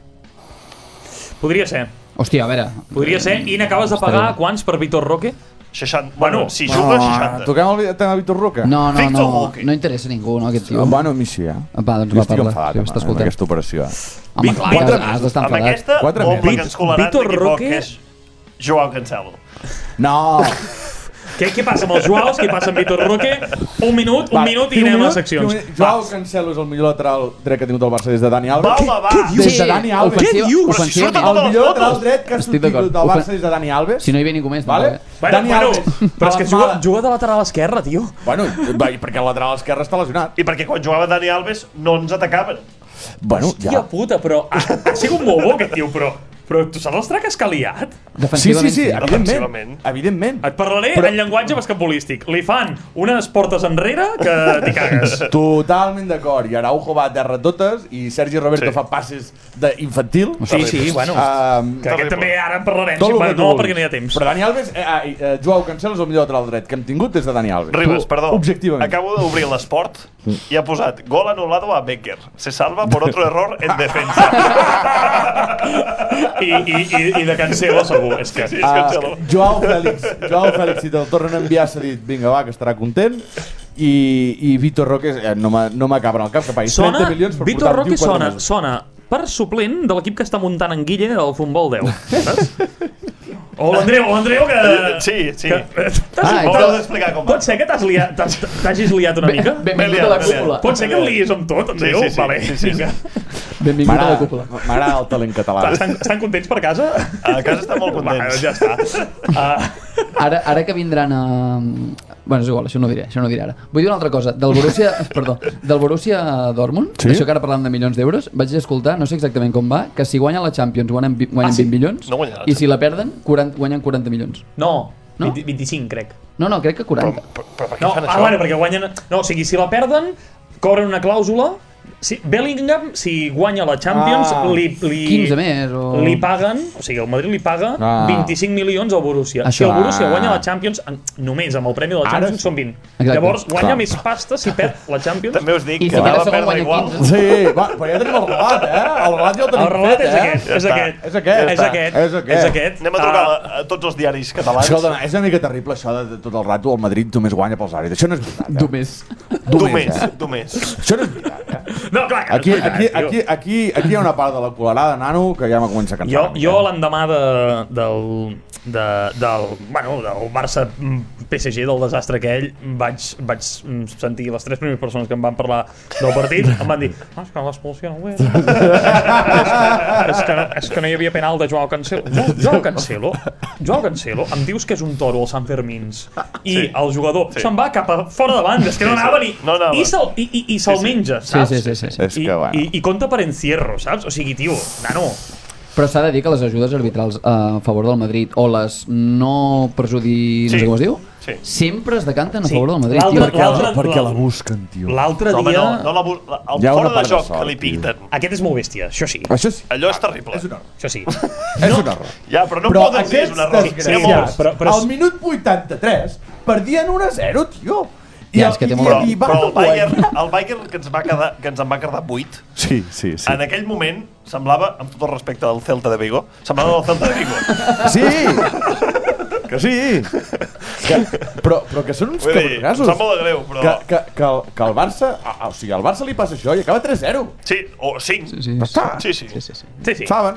Podria ser. Hòstia, a veure... Podria ser. I n'acabes de pagar quants per Vitor Roque? seixanta. Bueno, Bueno, si juga, Ah, seixanta. toquem el tema de Víctor Roca? No, no, Victor no, Roque. no interessa a ningú, no, aquest tio. Ah, bueno, a mi sí, eh? Va, doncs Jo va, estic parla. enfadat Sí, amb, està amb escoltant. aquesta operació. Home, Vic- clar, quatre has- has d'estar Amb enfadat. aquesta, Quatre doble mesos. que ens colaran Víctor d'aquí poc, Roque- que és Joao Cancelo. No! Què, què passa amb els Joaos? Què passa amb Vitor Roque? Un minut, un Va, minut i tinc un anem a minut, les seccions. tinc un minut. Joao Cancelo és el millor lateral dret que ha tingut el Barça des de Dani Alves. Va, home, va. què dius? Des de Dani Alves. ofensiva- Què dius? Però si ofensivament. surten El totes les millor fotos. lateral dret que ha Estic substitut d'acord. del Ofen- Barça des de Dani Alves. Si no hi ve ningú més, Vale? no, eh? Bueno, Dani bueno, Alves. però és que a les juga, males. juga de lateral esquerre, tio. Bueno, va, i perquè el lateral esquerre està lesionat. I perquè quan jugava Dani Alves no ens atacaven. Bueno, Hòstia ja. puta, però ha, ha sigut molt bo aquest tio, però Però tu saps els traques que ha liat? Sí, sí, Defensivament, sí, evidentment. Defensivament. Evidentment. Et parlaré Però- en llenguatge basquetbolístic. Li fan unes portes enrere que t'hi cagues. Totalment d'acord. I Araujo va a terra totes i Sergi Roberto Sí. fa passes d'infantil. Sí, sí, bueno. Um, Que aquest també ara en parlarem. tot Sí, el que bueno, tu no, vulguis. perquè no hi ha temps. Però Dani Alves, eh, eh, eh, Joao Cancelo és el millor lateral dret que hem tingut des de Dani Alves. Ribas, Tu, perdó. Objectivament. Acabo d'obrir l'esport i ha posat gol anulado a Becker. Se salva por otro error en defensa. I, i, i, i de Cancelo segur. És que... Sí, és Ah, Cancelo. Joao Fèlix, Joao Fèlix, si te'l tornen a enviar, s'ha dit, vinga, va, que estarà content. I, i Vitor Roque, eh, no m'ha no m'acaba en el cap, que pagui Sona, trenta milions per Vitor portar Roque un tio quatre sona, mesos. sona per suplent de l'equip que està muntant en Guille del Futbol deu. Saps? O l'Andreu, o l'Andreu que... Sí, sí. Que, Ah, M'ho però- has d'explicar com va. pot ser que t'has liat, t'has- t'hagis liat una mica? Benvingut Ben a la liat, ben cúpula. Pot ser que el liis amb tot, Andreu? Sí, sí, sí. Vale, Sí, sí, sí. vinga. Benvingut a la M'agrada cúpula. m'agrada el talent català. Estan, estan contents per casa? A casa estan molt Va, contents. ja està. Uh, Ara, ara que vindran a... Bueno, és igual, això no ho diré, això no ho diré ara. Vull dir una altra cosa. Del Borussia, perdó, del Borussia Dortmund, Sí? això que ara parlàvem de milions d'euros, vaig escoltar, no sé exactament com va, que si guanyen la Champions guanyen, vi- guanyen Ah, sí? vint milions No guanyen la i si la perden quaranta, guanyen quaranta milions. no, No? vint, vint-i-cinc, crec. No, no, crec que Però, quaranta. però, però per què No, fan ah, això? bueno, perquè guanyen... No, o sigui, si la perden, cobren una clàusula. Si, Bellingham, si guanya la Champions, Ah. li, li, quinze més o... li paguen, o sigui, el Madrid li paga Ah. vint-i-cinc milions al Borussia. Això. Si el Borussia Ah. guanya la Champions, en, només amb el premi de la Ara Champions sí. són vint. Exacte. Llavors, guanya Clar. més pasta si perd la Champions. També us dic I que si va queda a segon perdre guanya igual. quinze. Sí, va, però ja tenim el relat, eh? El relat ja el tenim El relat fet, és eh? aquest, Ja és està. aquest. És aquest. És Ja aquest. està. És aquest. És aquest. Anem a trucar Ah, a, a tots els diaris catalans. Escolta, és una mica terrible això de, de tot el rato el Madrid només guanya pels àrbitres. Això no és veritat, eh? Només. Tu més, eh? tu més. Això no és veritat, eh? No, clar, que no Aquí, és veritat, aquí, tio. aquí, aquí, aquí hi ha una part de la colarada, nano, que ja me comença a cansar. Jo, una mica. jo l'endemà de, del, de, del, bueno, del Barça P S G, del desastre aquell, vaig, vaig sentir les tres primeres persones que em van parlar del partit, em van dir, ah, és que l'expulsió no ho és. és, que, no- és que no hi havia penal de Joao Cancelo. Jo, Joao Cancelo, Joao Cancelo, em dius que és un toro al Sant Fermins i Sí. el jugador Sí. se'n va cap a fora de banda, és que no Sí, sí. anava ni... No anava. I se'l i, i, i se'l Sí, sí. menja, Sí, saps? sí, sí, sí, sí. És I, que, bueno. i, I compta per encierro, saps? O sigui, tio, nano, Però s'ha de dir que les ajudes arbitrals a favor del Madrid o les no perjudir... Sí. no sé com es diu? Sí. Sempre es decanten a Sí. favor del Madrid, L'altre- tio. Perquè, la, l'altre- perquè la- la busquen, tio. l'altre No, home, dia... no, no la, bu- la, el Hi ha una fora de part de joc sort, que li tio. pinten. Aquest és molt bèstia, això sí. Això sí. Allò és terrible. És un error. Això sí. És un error. Ja, però no Però poden dir és aquests un error. N'hi ha desgraciats, molts. però- però- al minut vuitanta-tres perdien un a zero, tio. I, Ja, és que té molt- Però, i, i va però el guanyar. Bayern, el Bayern que ens va quedar, que ens en va quedar vuit, Sí, sí, sí. en aquell moment semblava, amb tot el respecte del Celta de Vigo, semblava el Celta de Vigo. Sí! Que sí! Que, però, però que són uns Vull dir, em cabronassos. sap molt de greu, però... Que, que, que, el, que el Barça... a- O sigui, al Barça li passa això i acaba tres zero. Sí, o cinc. Sí, sí, Ja està. Sí, sí. sí, sí, sí. Sí, sí. Saben?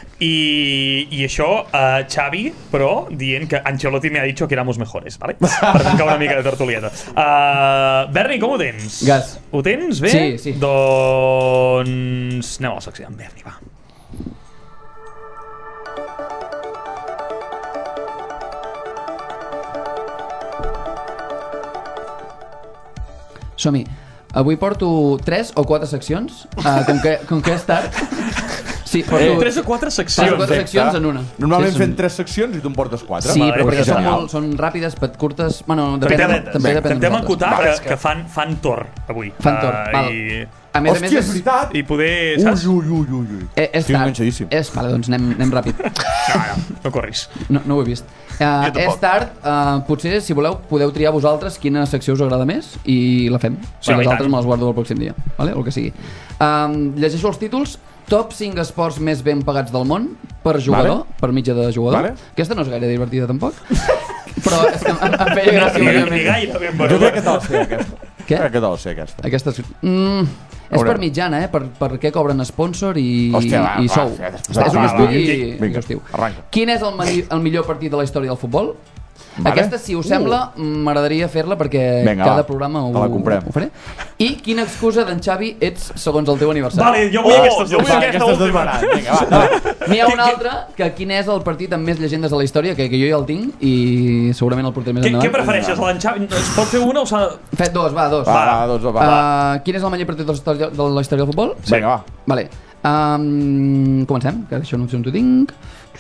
I, i això, uh, Xavi, però, dient que Ancelotti me ha dicho que éramos mejores, ¿vale? Per tancar una mica de tertulieta. Uh, Berni, com ho tens? Gas. Ho tens bé? Sí, sí. Doncs... Anem a la secció amb Berni, va. Som-hi. Avui porto tres o quatre seccions, uh, com, que, com que és tard. Sí, porto Eh, Tres o quatre tres o seccions. quatre seccions en una. Normalment sí, fem són- tres seccions i tu en portes quatre. Sí, Vale, però perquè són, genial. molt, són ràpides, pet curtes... Bueno, depèn, Picadetes. també depèn de Intentem nosaltres. acotar Vale, que, és que- que fan, fan tor avui. Fan tor, Uh, val. I, A més a Hòstia, més, és veritat! I poder, Ui, saps? ui, ui, ui, ui. Eh, és Estic tard. enganxadíssim. És, vale, doncs anem, anem ràpid. No, no, no corris. No, no ho he vist. Uh, tampoc. és tard, uh, potser, si voleu, podeu triar vosaltres quina secció us agrada més i la fem. Sí, Si i les tant. altres me les guardo el pròxim dia, vale? El que sigui. Um, llegeixo els títols. Top cinc esports més ben pagats del món per jugador, Vale. per mitja de jugador. Vale. Aquesta no és gaire divertida, tampoc. Però és que em, em feia gràcia. Ni, ni òbviament. gaire ben Jo crec que te la sé, aquesta. Què? Crec que te la sé, aquesta. Aquesta és... Mm, és Veurem. per mitjana, eh? Per, per què cobren sponsor i, Hòstia, va, i va, sou. ja, després- és un va, va, estudi vinga, exhaustiu. arranca. Quin és el, mani- el millor partit de la història del futbol? Vale. Aquesta, si us sembla, m'agradaria fer-la perquè Vinga, cada va, programa ho, te la comprem. ho faré. I quina excusa d'en Xavi ets segons el teu aniversari? Vale, jo vull Oh, aquestes jo dues. vull Va, aquesta aquestes última. desbarat. Vinga, va, va. N'hi ha un altre, que quin és el partit amb més llegendes de la història, que, que jo ja el tinc i segurament el portaré més Què, endavant. què prefereixes, l'en Xavi? Es pot fer una o s'ha... Fet dos, va, dos. Va, va, doncs, va, va. Uh, quin és el millor partit de la història, de la història del futbol? Vinga, va. Vale. Um, comencem, que això no sé on t'ho tinc.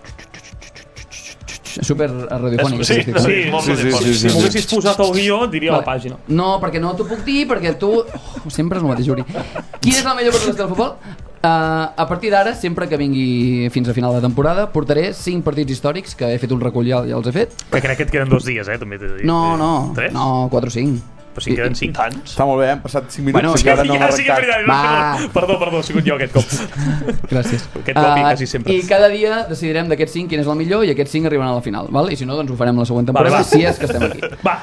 Super radiofònic. Sí, estic. sí, molt Sí, sí, radiofònic. sí, sí. Si m'haguessis posat el guió, diria la Vale. pàgina. No, perquè no t'ho puc dir, perquè tu... Oh, sempre és el mateix, Juri. Quin és el millor partit del futbol? Uh, a partir d'ara, sempre que vingui fins a final de temporada, portaré cinc partits històrics, que he fet un recull, ja, ja els he fet. Que crec que et queden dos dies, eh? També t'he de dir. No, no, Tres? no, quatre o cinc. Però si en queden cinc. Tants. Està molt bé, hem passat cinc minuts Bueno, i encara no hem Ja, sí que és arrencat. veritat. Va. Perdó, perdó, he sigut jo aquest cop. Gràcies. Aquest cop i quasi sempre. I cada dia decidirem d'aquests cinc quin és el millor i aquests cinc arribaran a la final, val? I si no, doncs ho farem la següent temporada, va. si és que estem aquí. Va.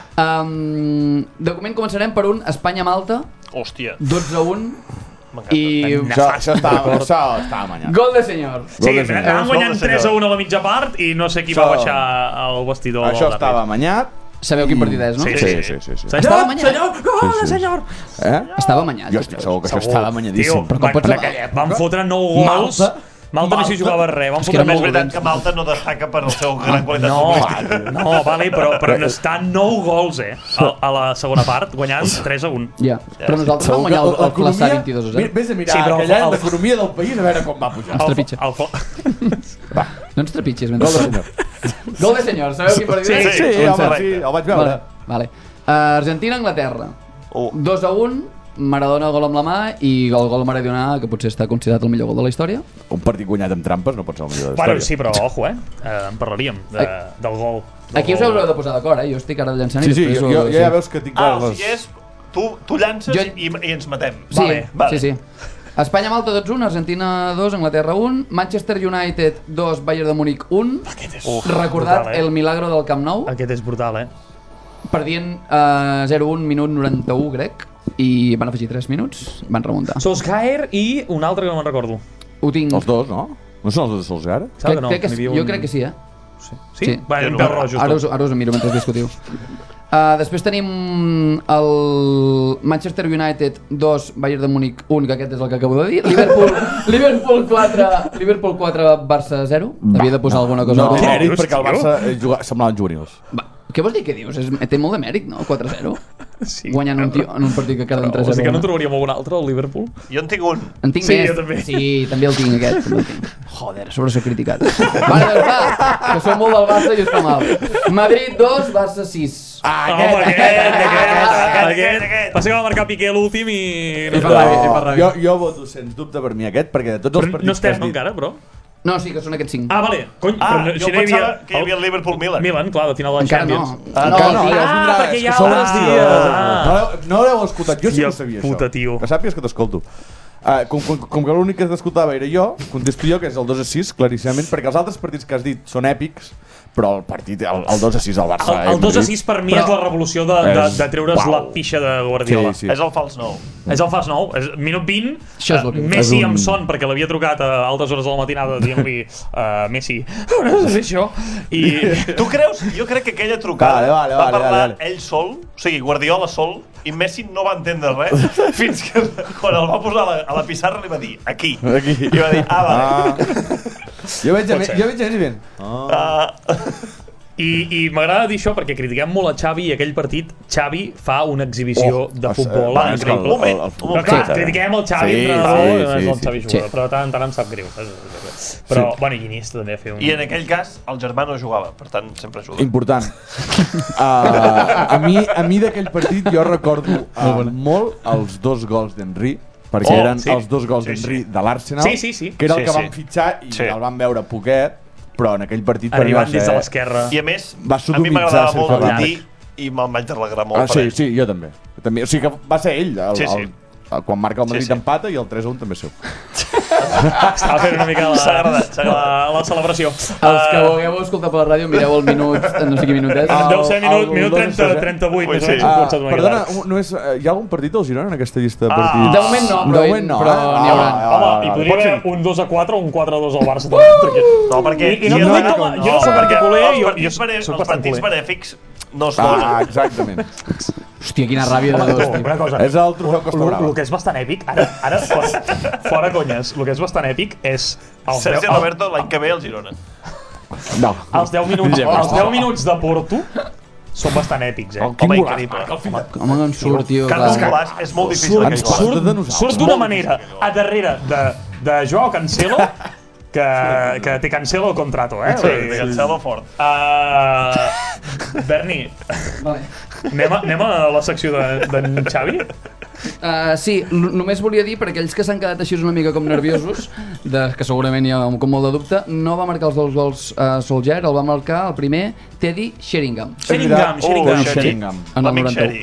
Um, de moment començarem per un Espanya-Malta, Hòstia. dotze a un, M'encanta. i Això, això estava, això estava amanyat. gol de senyor. Sí, Gol de senyor. van Gol guanyant de senyor. tres a un a la mitja part i no sé qui Això- va baixar al vestidor. Això del estava darrere. amanyat. Sabeu quin partit és, no? Sí, Sí, sí, sí. sí. Senyor, Estava amanyat. senyor, gol de Sí, sí. senyor. Eh? Estava amanyat. Jo estic segur que això estava amanyadíssim. Tio, Però com van, pots van, anar- van fotre nou gols. Malta. Malta no s'hi jugava res. Van És que fotre era És nou veritat que Malta no destaca per la seva gran qualitat No, futbolística. no, vale, però, però n'estan nou gols, eh, a, a la segona part, guanyant tres a un. Ja. Però nosaltres vam guanyar el, el Flaçà vint-i-dos a zero. Vés a mirar Sí, però aquell any el- l'economia del país a veure com va pujar. Ens trepitja. El, el, No ens trepitgis, Gol de mentre... senyor. Gol de senyor, sabeu quin partit Sí, és? Sí, sí, home, correcte. sí, el vaig veure. Vale, vale. Uh, Argentina-Anglaterra. Uh, dos a un, Maradona gol amb la mà i el gol Maradona, que potser està considerat el millor gol de la història. Un partit guanyat amb trampes no pot ser el millor de la bueno, història. sí, però ojo, eh, eh en parlaríem de, del gol. Del Aquí us gol. haureu de posar d'acord, eh? Jo estic ara llançant Sí, i sí, després... jo, ho- jo, sí. ja veus que tinc ah, clares o les... sigui és... Tu, tu llances Jo- i, i ens matem. Sí, Vale, vale. sí, sí. Espanya-Malta dos a un, Argentina dos, Anglaterra un, Manchester United dos, Bayern de Múnich un. Aquest és Uf, Recordat brutal, eh? el milagro del Camp Nou, Aquest és brutal, eh? perdien uh, zero a un, minut noranta-u, crec, i van afegir tres minuts, van remuntar. Solskjaer i un altre que no me'n recordo. Ho tinc... Els dos, no? No són els dos de Solskjaer? Saps Crec, que no? crec que, N'hi sí, havia jo un- crec que sí, eh? Sí? Sí? Sí. Va, Jo un no. peu roig. Ara us, ara us ho miro mentre discutiu. Uh, després tenim el Manchester United dos, Bayern de Múnich un, que aquest és el que acabo de dir. Liverpool, Liverpool quatre, Liverpool quatre, Barça zero. Havia de posar alguna cosa. No, al té grup. mèrit dius, perquè el tio? Barça eh, juga- semblaven juvenils. Va, què vols dir que dius? És, té molt de mèrit, no? quatre a zero. Sí, Guanyant un, tio, en un partit que queda en tres O a sigui que no zero. trobaríem algun altre, el Liverpool? Jo en tinc un. En tinc Sí, més. jo també. Sí, també el tinc aquest. També el tinc. Joder, a sobre soc criticat. Vale, doncs va, que sou molt del Barça i us fa mal. Madrid dos, Barça sis. Ah, home, aquest, aquest, aquest, aquest. aquest. Passa que va marcar Piqué l'últim i... I fa ràbia, i fa ràbia. Jo, jo voto sens dubte per mi aquest, perquè de tots els Però partits no estem, que has no, dit... encara, però? No, sí, que són aquests cinc. Ah, vale. Cony, Ah, però jo si no hi pensava havia... que hi havia el Liverpool-Milan. Milan, clar, de final de la Encara no. Champions. Ah, encara no, sí. ja us vindrà, Ah, perquè és hi ha que sou altres els dies. dies. Ah. No, l'heu- no l'heu escoltat, jo sí que Hòstia ho sabia, puta, això. tio. Que sàpies que t'escolto. Uh, com, com, com que l'únic que t'escoltava era jo, contesto jo que és el dos a sis, claríssimament, perquè els altres partits que has dit són èpics, però el partit, el, el dos a sis al Barça... El, el i dos a Madrid- sis per mi Però- és la revolució de, de, de treure's Uau. la pixa de Guardiola. Sí, sí. És el fals nou. És el fas nou, és minut vint, Això és el que- uh, Messi és un- amb son, perquè l'havia trucat a altes hores de la matinada dient-li uh, Messi, no has de fer això? I Tu creus? Jo crec que aquella trucada Vale, vale, va vale, parlar vale, vale. ell sol, o sigui, Guardiola sol, i Messi no va entendre res, fins que quan el va posar a la, a la pissarra li va dir, aquí. Aquí. I va dir, ah, vale. Ah. Jo veig a, Pot me- ser. jo veig a Messi ben. Ah. Ah, I, i m'agrada dir això perquè critiquem molt a Xavi i aquell partit Xavi fa una exhibició Oh, de es- futbol va, un és que el- increïble. moment, el- el- un Però moment. clar, Sí, critiquem el Xavi, sí, entrenador, sí, no és sí, el sí. Xavi jugador, Sí. però tant, tant em sap greu. Però, bueno, i Iniesta també a fer un... I en aquell cas, el germà no jugava, per tant, sempre ajuda. Important. Uh, a mi, a mi d'aquell partit jo recordo uh, molt els dos gols d'Henry, perquè Oh, eren sí. els dos gols Sí, d'Henry sí. de l'Arsenal, Sí, sí, sí. que era el Sí, que sí. van fitxar i Sí. el van veure poquet, però en aquell partit per mi va Arribant des de ser... l'esquerra. I a més, Va a mi sodomitzar m'agradava Sergio molt Ramos. Titi i me'n vaig alegrar molt Ah, per sí, ell. sí, jo també. també. O sigui que va ser ell, el, Sí, sí. el, el, quan marca el Madrid Sí, sí. empata i el tres a un també és seu. Estava fent una mica S'ha la, agradat, s'ha la, agradat. la celebració. Els que Uh, vulgueu escoltar per la ràdio, mireu el minut, no sé quin minut és. Ah, deu ser minut, el- minut el dos a trenta, sis, eh? trenta-vuit, Ui, més o sí. menys, hem Ah, començat una mica perdona, tard. un- no és, eh, hi ha algun partit del Girona en aquesta llista de Ah. partits? De moment no, però, De moment no, però eh? n'hi haurà. Ah, Home, ah, hi ah, podria pot haver ser. un dos a quatre o un quatre a dos al Barça. també, perquè... No, perquè... I, i no si t'ho no, dic com a... Jo no soc perquè culer, els jo, partits, jo bene- soc els bastant partits culer. benèfics no es donen. Ah, exactament. Hòstia, quina ràbia de Home, dos, tu, tio. una cosa. És el trofeu Costa El Brava. que és bastant èpic, ara, ara fora, fora conyes, el que és bastant èpic és... Els Sergi deu- Roberto l'any que ve al Girona. No. Els deu minuts, els deu minuts de Porto són bastant èpics, eh? Quin Home, golaç, increïble. Marc, al final. Home, no en surt, tio. Carles clar. Colàs és molt difícil Surt, aquell gol. surt, de nosaltres. surt d'una manera a darrere de de Joao Cancelo, que, que té Cancelo el contrato, eh? Sí, té Cancelo fort. Uh, Berni, Vale. anem a, anem a la secció d'en de, Xavi? Uh, sí, només volia dir, per aquells que s'han quedat així una mica com nerviosos, de, que segurament hi ha com molt de dubte, no va marcar els dos gols a uh, Solskjaer, el va marcar el primer Teddy Sheringham. Sheringham, Sheringham. Oh, Sheringham. En el L'amic noranta-u. Xeri.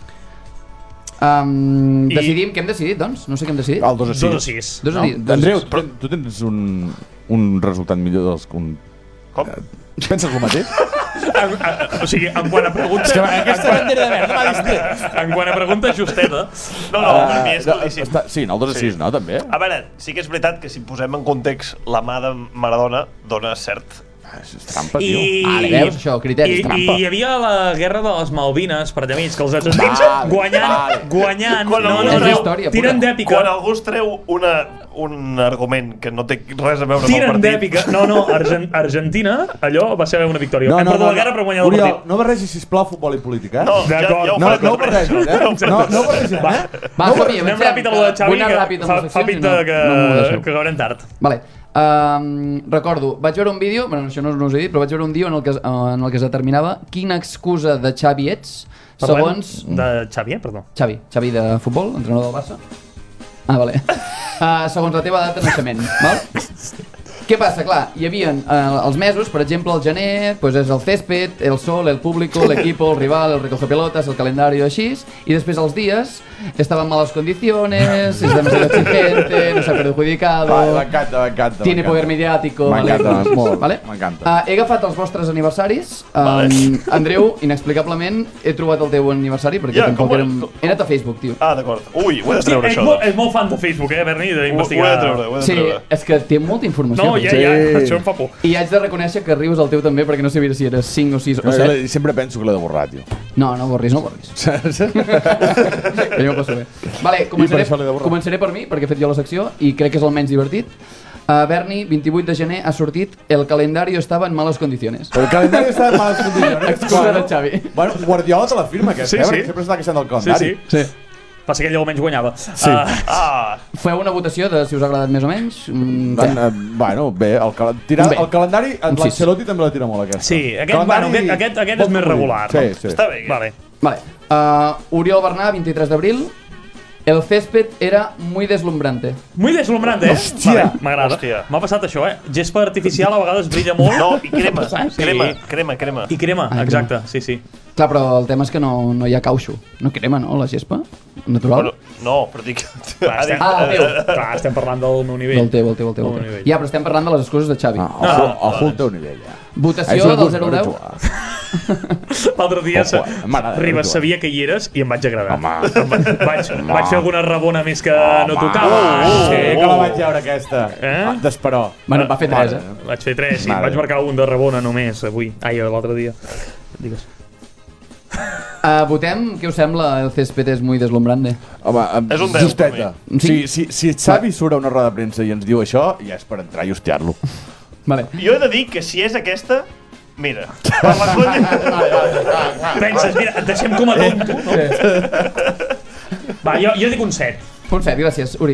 Um, I- decidim, què hem decidit, doncs? No sé què hem decidit. El dos a sis. dos a sis. Dos a No? sis. dos a Andreu, sis. tu, tu tens un, un resultat millor dels... Un... Com? Penses el mateix? En, en, o sigui, en quant a pregunta... Aquesta bandera de merda m'ha distret. En quant a pregunta justeta... No, no, per mi és Uh, claríssim. està, sí, no, el dos a sis, Sí. no, també? A veure, sí que és veritat que si posem en context la mà de Maradona dona cert... És trampa, I, tio. Ah, li veus, això, criteris, i, trampa. I hi havia la guerra de les Malvines, per allà mig, que els argentins Vale, guanyant, vale. guanyant, Quan no, algú no, és no, història tiren pura. d'èpica. Quan algú es treu una, un argument que no té res a veure amb el Tiren partit... d'èpica. No, no, Argen Argentina, allò va ser una victòria. No, Hem no, perdut no, la guerra no. però guanyat el Oriol, partit. no barregis, sisplau, futbol i política, eh? No, ja, D'acord. ja ho no, faré no ho quan barregis, eh? No, no ho barregem, Va. eh? Va, som-hi, Anem avancem. ràpid a lo de Xavi, Vull anar que ràpid amb fa, les fa seccions i pinta no- que, no m'ho deixeu. que acabarem tard. Vale. Um, recordo, vaig veure un vídeo, bueno, això no, no us he dit, però vaig veure un vídeo en el que, es- en el que es determinava quina excusa de Xavi ets, Parlem segons... de Xavi, eh? Perdó. Xavi, Xavi de futbol, entrenador del Barça. Ah, vale. Uh, segons la teva data de naixement, val? Què passa? Clar, hi havia uh, els mesos, per exemple, el gener, pues és el césped, el sol, el público, el equipo, el rival, el recoge pelotas, el calendario, així, i després els dies estaban malas condiciones, es demasiado exigente, no se ha perjudicado, Va, m'encanta, m'encanta. tiene m'encanta. poder mediático, M'encanta, vale? molt, vale? m'encanta. Uh, he agafat els vostres aniversaris. Um, Vale. Andreu, inexplicablement, he trobat el teu aniversari, perquè Ja, tampoc com- érem... com- He anat a Facebook, tio. Ah, d'acord. Ui, ho he de Sí, treure, és, això. molt, doncs. és molt fan de Facebook, eh, Berni, Ho, ho he d'investigar. de treure, ho he de Sí, treure. és que té molta informació. No, ja, Sí. ja, això em fa por. I haig de reconèixer que rius el teu també, perquè no sabia si era cinc o sis o No, jo set. l'he- sempre penso que l'he de borrar, tio. No, no borris, no borris. Que jo ho passo bé. Vale, començaré, això l'he de borrar. començaré per mi, perquè he fet jo la secció, i crec que és el menys divertit. Uh, Berni, vint-i-vuit de gener, ha sortit El calendario estava en malas condiciones. El calendari està en males condicions. Excusa de Xavi. Bueno, Guardiola te la firma, aquesta, Sí, eh? sí. Perquè sempre està queixant del Sí, calendari. sí. Sí. Passa que ell almenys guanyava. Sí. Uh, Ah, Feu una votació de si us ha agradat més o menys. Mm, Van, què? eh, bueno, bé, el, cal... tira, Bé. el calendari, Un sis. l'Ancelotti també la tira molt, aquesta. sí, aquest, Calendari bueno, aquest, aquest, aquest és molt més comodí. regular. Sí, no? sí. està bé. Vale. Vale. Uh, Oriol Bernà, vint-i-tres d'abril. El césped era muy deslumbrante. Muy deslumbrante, eh? Hòstia. Vale, m'agrada. Hòstia. M'ha passat això, eh? Gespa artificial a vegades brilla molt. No, i crema, Sí. crema, crema, crema. I crema, Ah, exacte, sí, sí. Clar, però el tema és que no, no hi ha cauxo. No crema, no, la gespa? Natural? Bueno, no, però dic... Clar, Ha dit- estem, Ah, el teu. clar, estem parlant del meu nivell. Del teu, el teu, el teu. Del El meu teu. nivell. Ja, però estem parlant de les excuses de Xavi. Ah, No, ojo, no, ojo el teu nivell, ja. Votació És un del gust, zero al no deu. jugar. L'altre dia, Ojo, eh, m'agrada, Ribas no sabia que hi eres i em vaig agradar. Home. Em va- vaig, Home. vaig fer alguna rabona més que no Home. tocava. Uh, sí, que la vaig veure, aquesta. Eh? Ah, D'esperó. Bueno, va fer tres, eh? Vaig fer tres, sí. Mare. Vaig marcar un de rabona només avui. Ai, l'altre dia. Digues. Uh, votem, què us sembla? El césped és muy deslumbrante. Home, em- És un deu, justeta. per mi. Si, si, si Xavi surt a una roda de premsa i ens diu això, ja és per entrar i hostiar-lo. Vale. Jo he de dir que si és aquesta, mira, per la conya... Penses, mira, et deixem com a tonto, no? Va, jo, jo dic un set. Punt set, gràcies, Uri.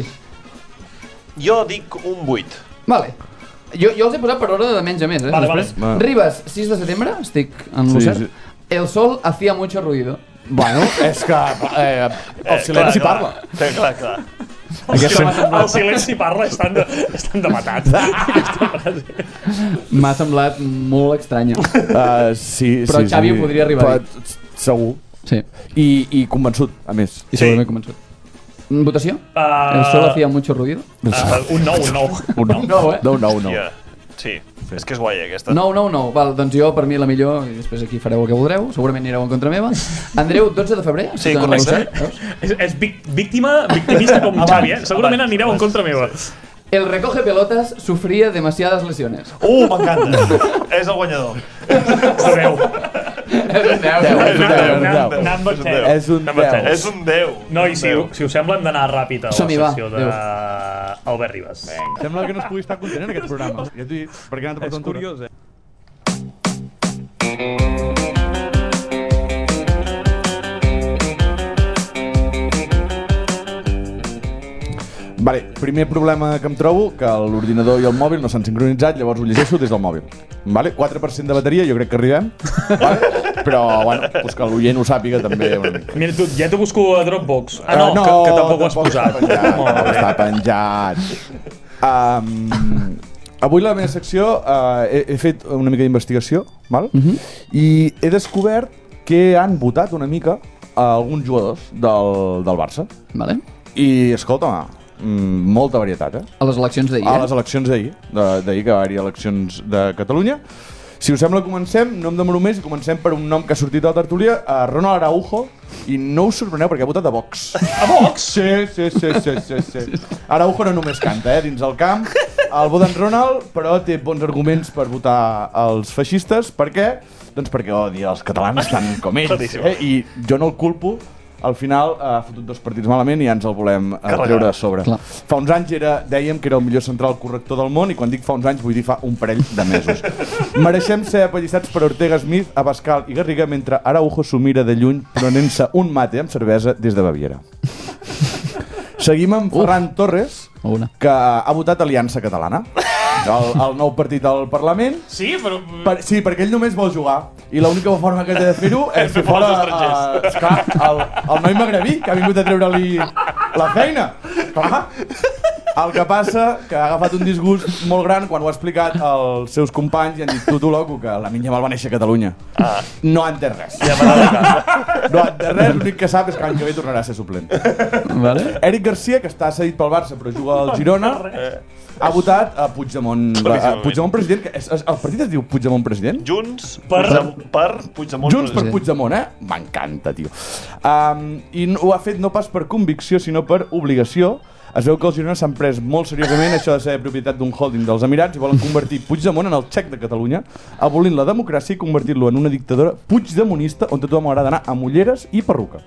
Jo dic un vuit. Vale. Jo, jo els he posat per ordre de menys a més, eh? Vale, Després. vale. Ribas, sis de setembre, estic en Sí, lo cert. sí. El sol hacía mucho ruido. Bueno, és que eh, el silenci clar, parla. Clar, clar, clar. El, el silenci parla, estan de, estan de matats. M'ha semblat molt estranya. Uh, sí, Però sí, Xavi sí. ho podria arribar a dir. Però, segur. Sí, I, I convençut, a més. i segurament començat. Votació? Uh, El sol hacía mucho ruido? Uh, un nou, un nou. Un nou. No, eh? No, no, no. Ja. Sí, és que és guai aquesta. No, no, no. Val, doncs jo, per mi, la millor, i després aquí fareu el que voldreu, segurament anireu en contra meva. Andreu, dotze de febrer? Sí, Estic en correcte. el cert, veus? És, és vic- víctima, victimista com Xavi, eh? Segurament abans, anireu en abans. contra meva. El recoge pelotas sufría demasiadas lesiones. Uh, m'encanta. És el guanyador. Sabeu. És un deu. Deu, és un deu, és un Num- deu. Number És un ten. deu. És un Number deu. ten. És un deu. No, i si, Un deu. si us sembla hem d'anar ràpid a la Som-hi, va. secció Adéu. d'Albert Ribas. Sembla que no es pugui estar content en aquest programa. Ja t'ho he dit, perquè ha anat a És Portaventura. curiós, eh? Vale, primer problema que em trobo, que l'ordinador i el mòbil no s'han sincronitzat, llavors ho llegeixo des del mòbil. Vale? quatre per cent de bateria, jo crec que arribem. Vale? Però, bueno, pues que l'oient ho sàpiga també una mica. Mira, tu, ja t'ho busco a Dropbox. Ah, no, uh, no que, que tampoc ho has posat. Està penjat. No, està penjat. Um, avui la meva secció uh, he, he fet una mica d'investigació, val? Uh -huh. I he descobert que han votat una mica alguns jugadors del, del Barça. Vale. I, escolta, mm, molta varietat, eh? A les eleccions d'ahir, A eh? les eleccions d'ahir, de- d'ahir que va haver-hi eleccions de Catalunya. Si us sembla, comencem, no em demoro més, i comencem per un nom que ha sortit a la tertúlia, a Ronald Araujo, i no us sorpreneu perquè ha votat a Vox. A Vox? Sí, sí, sí, sí, sí, sí. Araujo no només canta, eh, dins el camp, el vot en Ronald, però té bons arguments per votar els feixistes. Per què? Doncs perquè odia els catalans tant com ells, eh? I jo no el culpo. Al final ha fotut dos partits malament i ja ens el volem uh, treure de sobre. Clar. Fa uns anys era, dèiem que era el millor central corrector del món, i quan dic fa uns anys vull dir fa un parell de mesos. Mereixem ser apallissats per Ortega Smith, Abascal i Garriga, mentre Araujo s'ho mira de lluny prenent-se un mate amb cervesa des de Baviera. Seguim amb Ferran Torres, Una. que ha votat Aliança Catalana, el, el nou partit al Parlament. Sí, però... Per, sí, perquè ell només vol jugar, i l'única forma que té de fer-ho és fer fora uh, esclar, el, el noi magrebí, que ha vingut a treure-li la feina. Clar. El que passa que ha agafat un disgust molt gran quan ho ha explicat als seus companys i han dit: tu, tu, loco, que la Lamine Yamal va néixer a Catalunya. Ah. No ha entès res. Ja m'ha de casa. No ha entès res, l'únic que sap és que l'any que ve tornarà a ser suplent. Vale. Eric Garcia, que està cedit pel Barça però juga al Girona, ha votat a Puigdemont, a Puigdemont president. Que és, el partit es diu Puigdemont president? Junts Per- per, per Puigdemont. Junts per president. Puigdemont, eh? M'encanta, tio. Um, I no- ho ha fet no pas per convicció, sinó per obligació. Es veu que els Girona s'han pres molt seriosament això de ser propietat d'un holding dels Emirats i volen convertir Puigdemont en el xec de Catalunya, abolint la democràcia i convertir-lo en una dictadura puigdemonista on a tothom haurà d'anar amb ulleres i perruca.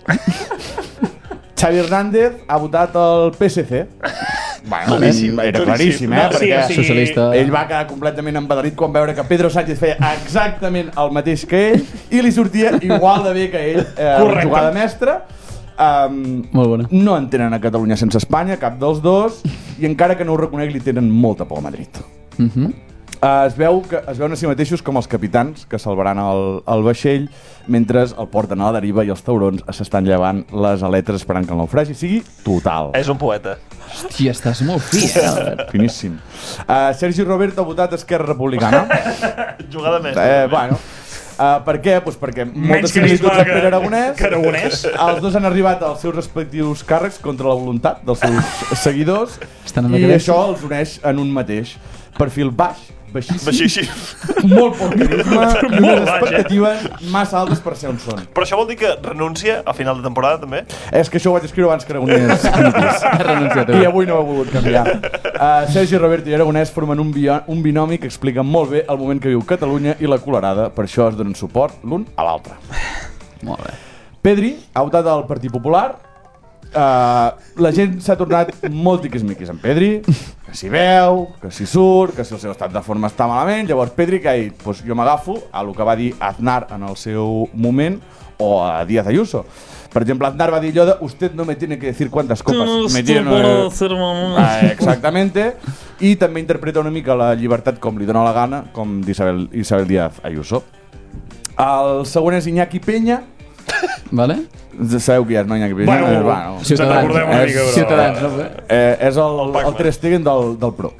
Xavi Hernández ha votat el P S C. Bueno, Claríssim, era claríssim, eh? No, sí, Perquè o sigui- Socialista. ell va quedar completament embadalit quan veure que Pedro Sánchez feia exactament el mateix que ell i li sortia igual de bé que ell eh, Correcte. jugada mestra. Um, Molt bona. no en tenen a Catalunya sense Espanya, cap dels dos, i encara que no ho reconec li tenen molta por a Madrid. Uh -huh. Uh, es veu que es veuen a si mateixos com els capitans que salvaran el, el vaixell mentre el porten a la deriva i els taurons s'estan llevant les aletes esperant que el naufragi sigui total. És un poeta. Hòstia, estàs molt fi, eh? Finíssim. Uh, Sergi Roberto ha votat Esquerra Republicana. Jugada més. Eh, bueno, uh, per què? Pues perquè moltes Menys similituds carisma amb Pere Aragonès. que Aragonès. Els dos han arribat als seus respectius càrrecs contra la voluntat dels seus seguidors Estan en la i cadència. això els uneix en un mateix. Perfil baix, baixíssim, Baixíssim. molt poc carisma i unes Molt baix, eh? expectatives massa altes per ser on són. Però això vol dir que renuncia a final de temporada, també? És que això ho vaig escriure abans que Aragonès Ha renunciat. i avui no ho he volgut canviar. Uh, Sergi Roberto i Aragonès formen un, bio, un binomi que explica molt bé el moment que viu Catalunya i la Colerada, per això es donen suport l'un a l'altre. Molt bé. Pedri ha votat al Partit Popular. Uh, la gent s'ha tornat molt tiquismiquis amb Pedri, que s'hi veu, que s'hi surt, que si el seu estat de forma està malament. Llavors Pedri que ha dit, pues jo m'agafo a lo que va dir Aznar en el seu moment o a Díaz Ayuso. Per exemple, Aznar va dir allò de usted no me tiene que decir cuántas copas me tiene... Ah, exactamente. I també interpreta una mica la llibertat com li dóna la gana, com d'Isabel Isabel Díaz Ayuso. El següent és Iñaki Peña. Vale? Sabeu qui és, no, Iñaki Peña? Bueno, Eh, bueno, ens en recordem una és mica, però... Ciutadans, no? eh, és el, El el, Pac-Man. Ter Stegen del, del Pro.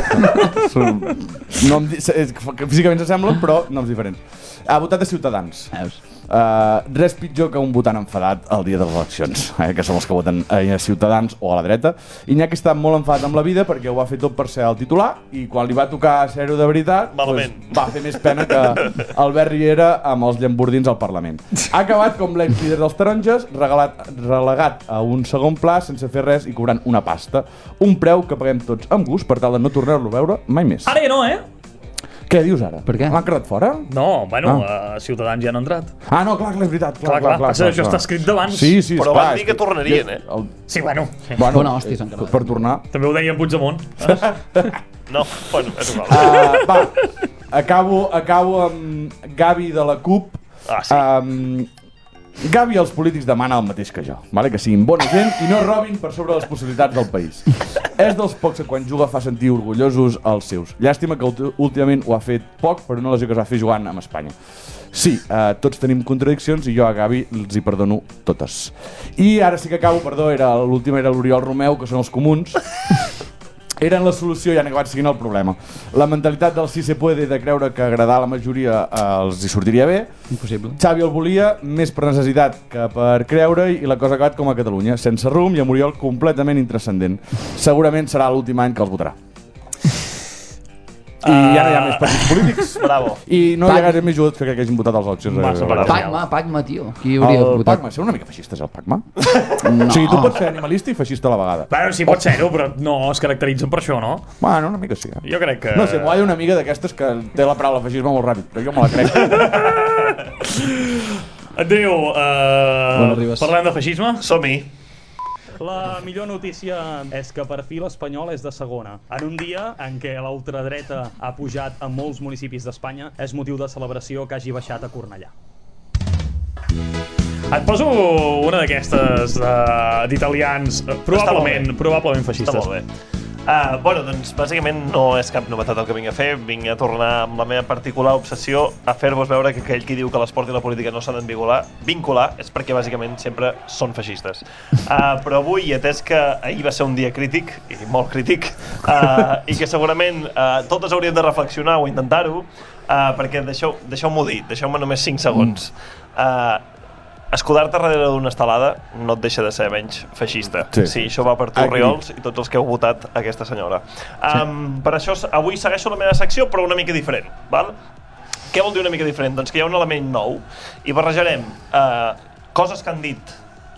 no em, di- és, que físicament s'assemblen, però noms diferents. Ha votat a Ciutadans. Veus? Uh, res pitjor que un votant enfadat el dia de les eleccions, eh, que són els que voten a Ciutadans o a la dreta. Iñaki està molt enfadat amb la vida perquè ho va fer tot per ser el titular i quan li va tocar ser-ho de veritat Malament. pues, va fer més pena que Albert Riera amb els llambordins al Parlament. Ha acabat com l'ex-líder dels taronges, regalat, relegat a un segon pla sense fer res i cobrant una pasta. Un preu que paguem tots amb gust per tal de no tornar-lo a veure mai més. Ara ja no, eh? Què dius ara? Per què? L'han quedat fora? No, bueno, Ah. a Ciutadans ja han entrat. Ah, no, clar, clar, és veritat. Clar, clar, passa, això està escrit d'abans. Sí, sí, Però esclar, van dir és que tornarien, eh? El, Sí, bueno. Sí. bueno, Bona hòstia, s'han quedat. per tornar. També ho deia en Puigdemont. No, bueno, és igual. Uh, va, acabo, acabo amb Gavi de la CUP. Ah, sí. Um, Gavi als polítics demana el mateix que jo, vale? Que siguin bona gent i no robin per sobre les possibilitats del país. És dels pocs que quan juga fa sentir orgullosos els seus. Llàstima que últimament ho ha fet poc per una lesió que es va fer jugant amb Espanya. Sí, eh, tots tenim contradiccions i jo a Gavi els hi perdono totes. I ara sí que acabo, perdó, era l'últim era l'Oriol Romeu, que són els comuns. Eren la solució i han acabat seguint el problema. La mentalitat del si se puede de creure que agradar a la majoria eh, els hi sortiria bé. Impossible. Xavi el volia més per necessitat que per creure-hi i la cosa ha acabat com a Catalunya, sense rumb i amb Oriol completament intrascendent. Segurament serà l'últim any que els votarà. I ja no hi ha més partits polítics. Bravo. I no hi ha gaire més jugadors que crec que hagin votat a les eleccions. Massa per Pacma, Pacma, tio. Qui hauria El votat? Pacma, ser una mica feixistes, el Pacma. No. O sigui, tu pots ser animalista i feixista a la vegada. Bueno, sí, pot ser-ho, però no es caracteritzen per això, no? Bueno, una mica sí. Eh? Jo crec que... No sé, m'ho ha dit una amiga d'aquestes que té la paraula feixisme molt ràpid, però jo me la crec. Adéu, Bona, uh, Ribas. parlem de feixisme. Som-hi. La millor notícia és que per fi l'Espanyol és de segona. En un dia en què la ultradreta ha pujat a molts municipis d'Espanya, és motiu de celebració que hagi baixat a Cornellà. Et poso una d'aquestes uh, d'italians, uh, probablement, probablement feixistes. Està molt bé. Uh, bueno, doncs bàsicament no és cap novetat el que vinc a fer. Vinc a tornar amb la meva particular obsessió a fer-vos veure que aquell qui diu que l'esport i la política no s'han de vincular, vincular és perquè bàsicament sempre són feixistes. Uh, però avui, atès que ahir va ser un dia crític, i molt crític, uh, i que segurament uh, totes hauríem de reflexionar o intentar-ho, uh, perquè deixeu, deixeu-m'ho dir, deixeu-me només cinc segons. Uh, Escudar-te darrere d'una estelada no et deixa de ser menys feixista. Sí, sí això va per tu, Aquí. Riols, i tots els que heu votat aquesta senyora. Um, per això avui segueixo la meva secció, però una mica diferent. Val? Què vol dir una mica diferent? Doncs que hi ha un element nou i barrejarem uh, coses que han dit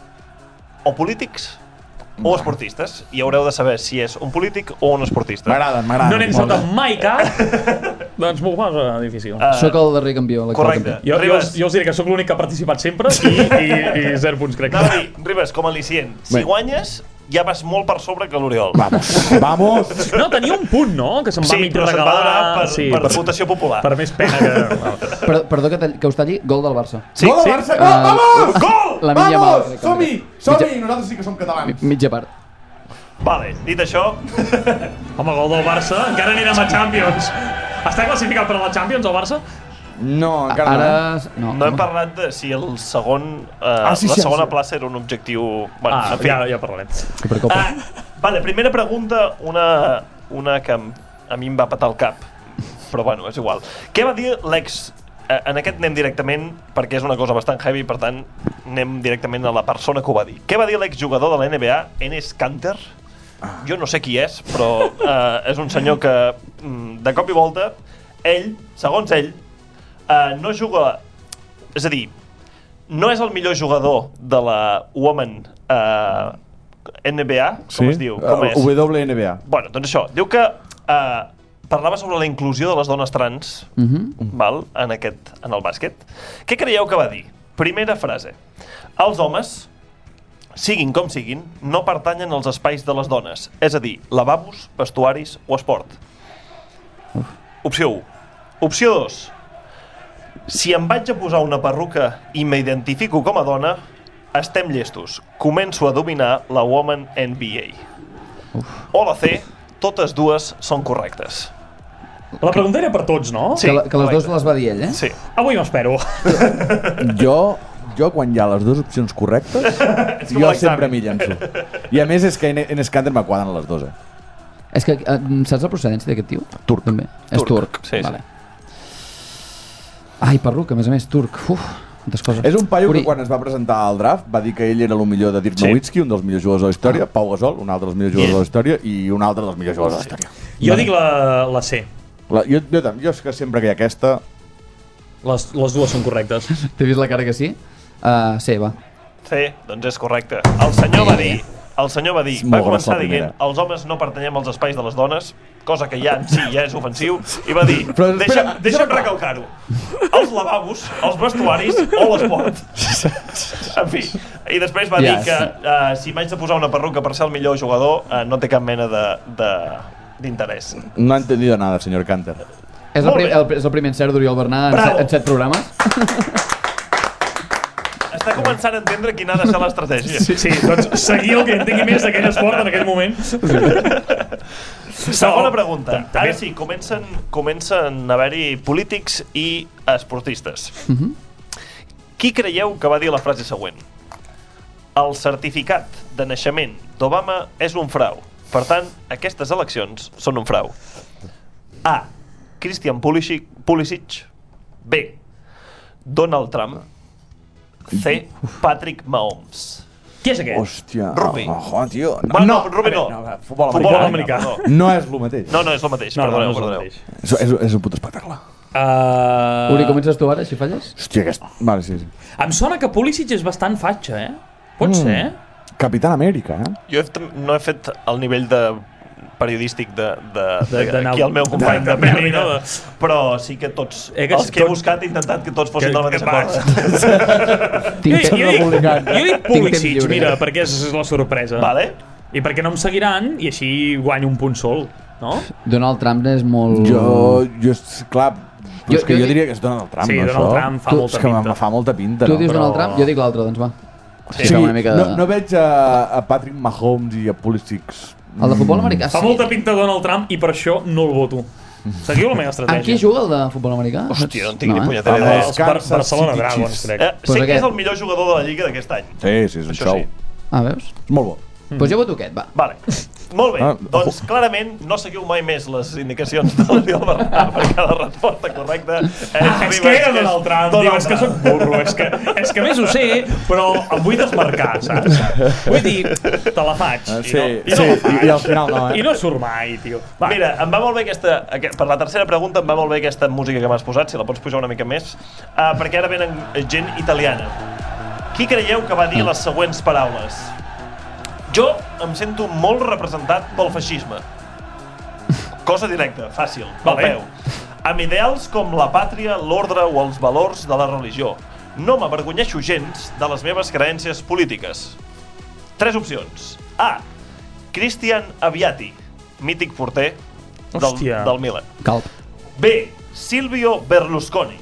o polítics o esportistes, i haureu de saber si és un polític o un esportista. M'agraden, m'agraden. No n'hem saltat mai cap, doncs m'ho posa difícil. Uh, Soc el darrer campió. l'actual correcte. campió. Jo, jo, us, jo us diré que sóc l'únic que ha participat sempre i, i, i zero punts, crec. Anava a dir, Ribas, com a al·licient, si Bé. guanyes, ja vas molt per sobre que l'Oriol. Vamos, vamos. No, tenia un punt, no? Que se'm va Sí, mig però se'n va regalar. donar per, sí, per votació popular. per més pena que... Perdó, perdó que, tall- que us talli, gol del Barça. Sí, Gol sí. del Barça, gol, Uh, vamos! Gol! La Lamine Yamal, Vamos, crec que som-hi, era. som-hi, nosaltres sí que som catalans. Mitja part. Vale, dit això, Home, gol del Barça, encara anirem a Champions. Està classificat per a la Champions, el Barça? No, encara Ara... no. No, no hem parlat de si el segon, eh, Ah, sí, la sí, segona sí. plaça era un objectiu... Bueno, Ah, en fi. ja, ja parlarem. Supercopa. Ah, vale, primera pregunta, una, una que em- a mi em va patar el cap, però bueno, és igual. Què va dir l'ex... eh, En aquest anem directament, perquè és una cosa bastant heavy, per tant, anem directament a la persona que ho va dir. Què va dir l'exjugador de la N B A, Enes Kanter? Jo no sé qui és, però eh, és un senyor que, mm, de cop i volta, ell, segons ell, eh, no juga... És a dir, no és el millor jugador de la Women eh, N B A, com es diu? Com és? W N B A. Bueno, doncs això, diu que eh, parlava sobre la inclusió de les dones trans, Uh -huh. val, en, aquest, en el bàsquet. Què creieu que va dir? Primera frase. Els homes, siguin com siguin, no pertanyen als espais de les dones, és a dir, lavabos, vestuaris o esport. Opció u. Opció dos. Si em vaig a posar una perruca i m'identifico com a dona, estem llestos. Començo a dominar la Women N B A. Uf. O la C, totes dues són correctes. La pregunta era per tots, no? Sí, que, la, que les dues correcte. les va dir ell, eh? Sí. Avui m'espero. Jo, jo quan hi ha les dues opcions correctes, com jo l'examen. sempre m'hi llenço. I a més és que en, en Scanter m'aquadren les dues, eh? És que, eh, saps la procedència d'aquest tio? Turc. També. És turc. Sí, sí. Vale. Ai, perruca, a més a més, turc. Uf, quantes coses. És un paio Uri. que quan es va presentar al draft va dir que ell era el millor de Dirk Sí. Nowitzki, un dels millors jugadors de la història, Pau Gasol, un altre dels millors jugadors de la història, i un altre dels millors jugadors de la història. Jo dic la, la C. La, jo, jo, tam- jo és que sempre que hi ha aquesta... Les, les dues són correctes. T'he vist la cara que sí? Uh, sí, va. Sí, doncs és correcte. El senyor va dir, el senyor va dir, És va molt grossa començar la dient, primera. els homes no pertanyem als espais de les dones, cosa que ja en si ja és ofensiu, i va dir, Però espera, deixa'm, deixa'm deixa'm- recalcar-ho, els lavabos, els vestuaris o l'esport. En fi, i després va dir Yes. que uh, si m'haig de posar una perruca per ser el millor jugador, uh, no té cap mena de- de- d'interès. No ha entendido nada, señor Canter. És el, Molt prim, bé. el, és el primer encert d'Oriol Bernat en, Bravo. set, en set programes. està començant a entendre quina ha de ser l'estratègia. Sí, sí, doncs seguir el que entengui més d'aquell esport en aquell moment. Segona pregunta. També- Ara sí, comencen, comencen a haver-hi polítics i esportistes. Qui creieu que va dir la frase següent? El certificat de naixement d'Obama és un frau. Per tant, aquestes eleccions són un frau. A. Christian Pulisic, Pulisic. B. Donald Trump. C. Patrick Mahomes. Qui és aquest? Hòstia. Rugby. Oh, tio. No, no, Rugby no. no, futbol Futbol americà. americà. perdó. No és el mateix. No, no, és el mateix. No, no, no perdoneu, és el perdoneu. mateix. És, és, és un puto espectacle. Uh... Uri, comences tu ara, si falles? Hòstia, aquest... Vale, sí, sí. Em sona que Pulisic és bastant fatxa, eh? Pot Mm. ser? Capitán Amèrica, eh? Jo he, fet- no he fet el nivell de periodístic de, de, de, De- d'anar- aquí el meu company de- de, de Berlín, Berlín, no? però sí que tots, Eh, que els que he tots- buscat he intentat que tots fossin Que- de la mateixa que cosa. Tinc jo, temps jo, dic, republicans. jo dic Tinc temps Pulisic, lliure. mira, perquè és la sorpresa. Vale? I perquè no em seguiran i així guanyo un punt sol, no? Donald Trump és molt... Jo, jo, clar, Jo- jo, que jo jo dic- diria que és Donald Trump, Sí, no, Donald això? Trump fa Tu- molta és que pinta. me fa molta pinta, Tu no? dius però- Donald Trump, jo dic l'altre, doncs va. Sí, Fica una mica de... no, no veig a, a Patrick Mahomes i a Pulisic. El de futbol americà, Fa sí. molta pinta Donald Trump i per això no el voto. Seguiu la meva estratègia. Amb qui juga el de futbol americà? Hòstia, no en tinc ni eh? punyetera Amb idea. els Els Bar Kansas Barcelona City Dragons, Chiefs. crec. Eh, Pues sé que aquest. és el millor jugador de la Lliga d'aquest any. Sí, sí, és un Això show. sí. Ah, veus? És molt bo. Doncs pues jo voto aquest, va. Vale. Molt bé, Ah, doncs clarament no seguiu mai més les indicacions de l'Oriol Bernat, perquè la resposta correcta és... Ah, és que era Donald Trump, tio, és que sóc burro, és que, és que a més ho sé, però em vull desmarcar, saps? Vull dir, te la faig, Ah, i sí, no, i no sí, la i, faig. i al final no, eh? I no surt mai, tio. Va, Mira, em va molt bé aquesta... aqu- Per la tercera pregunta em va molt bé aquesta música que m'has posat, si la pots pujar una mica més, uh, perquè ara venen gent italiana. Qui creieu que va dir les següents paraules? Jo em sento molt representat pel feixisme. Cosa directa, fàcil, pel Vale. peu. Amb ideals com la pàtria, l'ordre o els valors de la religió. No m'avergonyeixo gens de les meves creences polítiques. Tres opcions. A. Christian Aviati, mític porter del, Hòstia. del Milan. Calp. B. Silvio Berlusconi.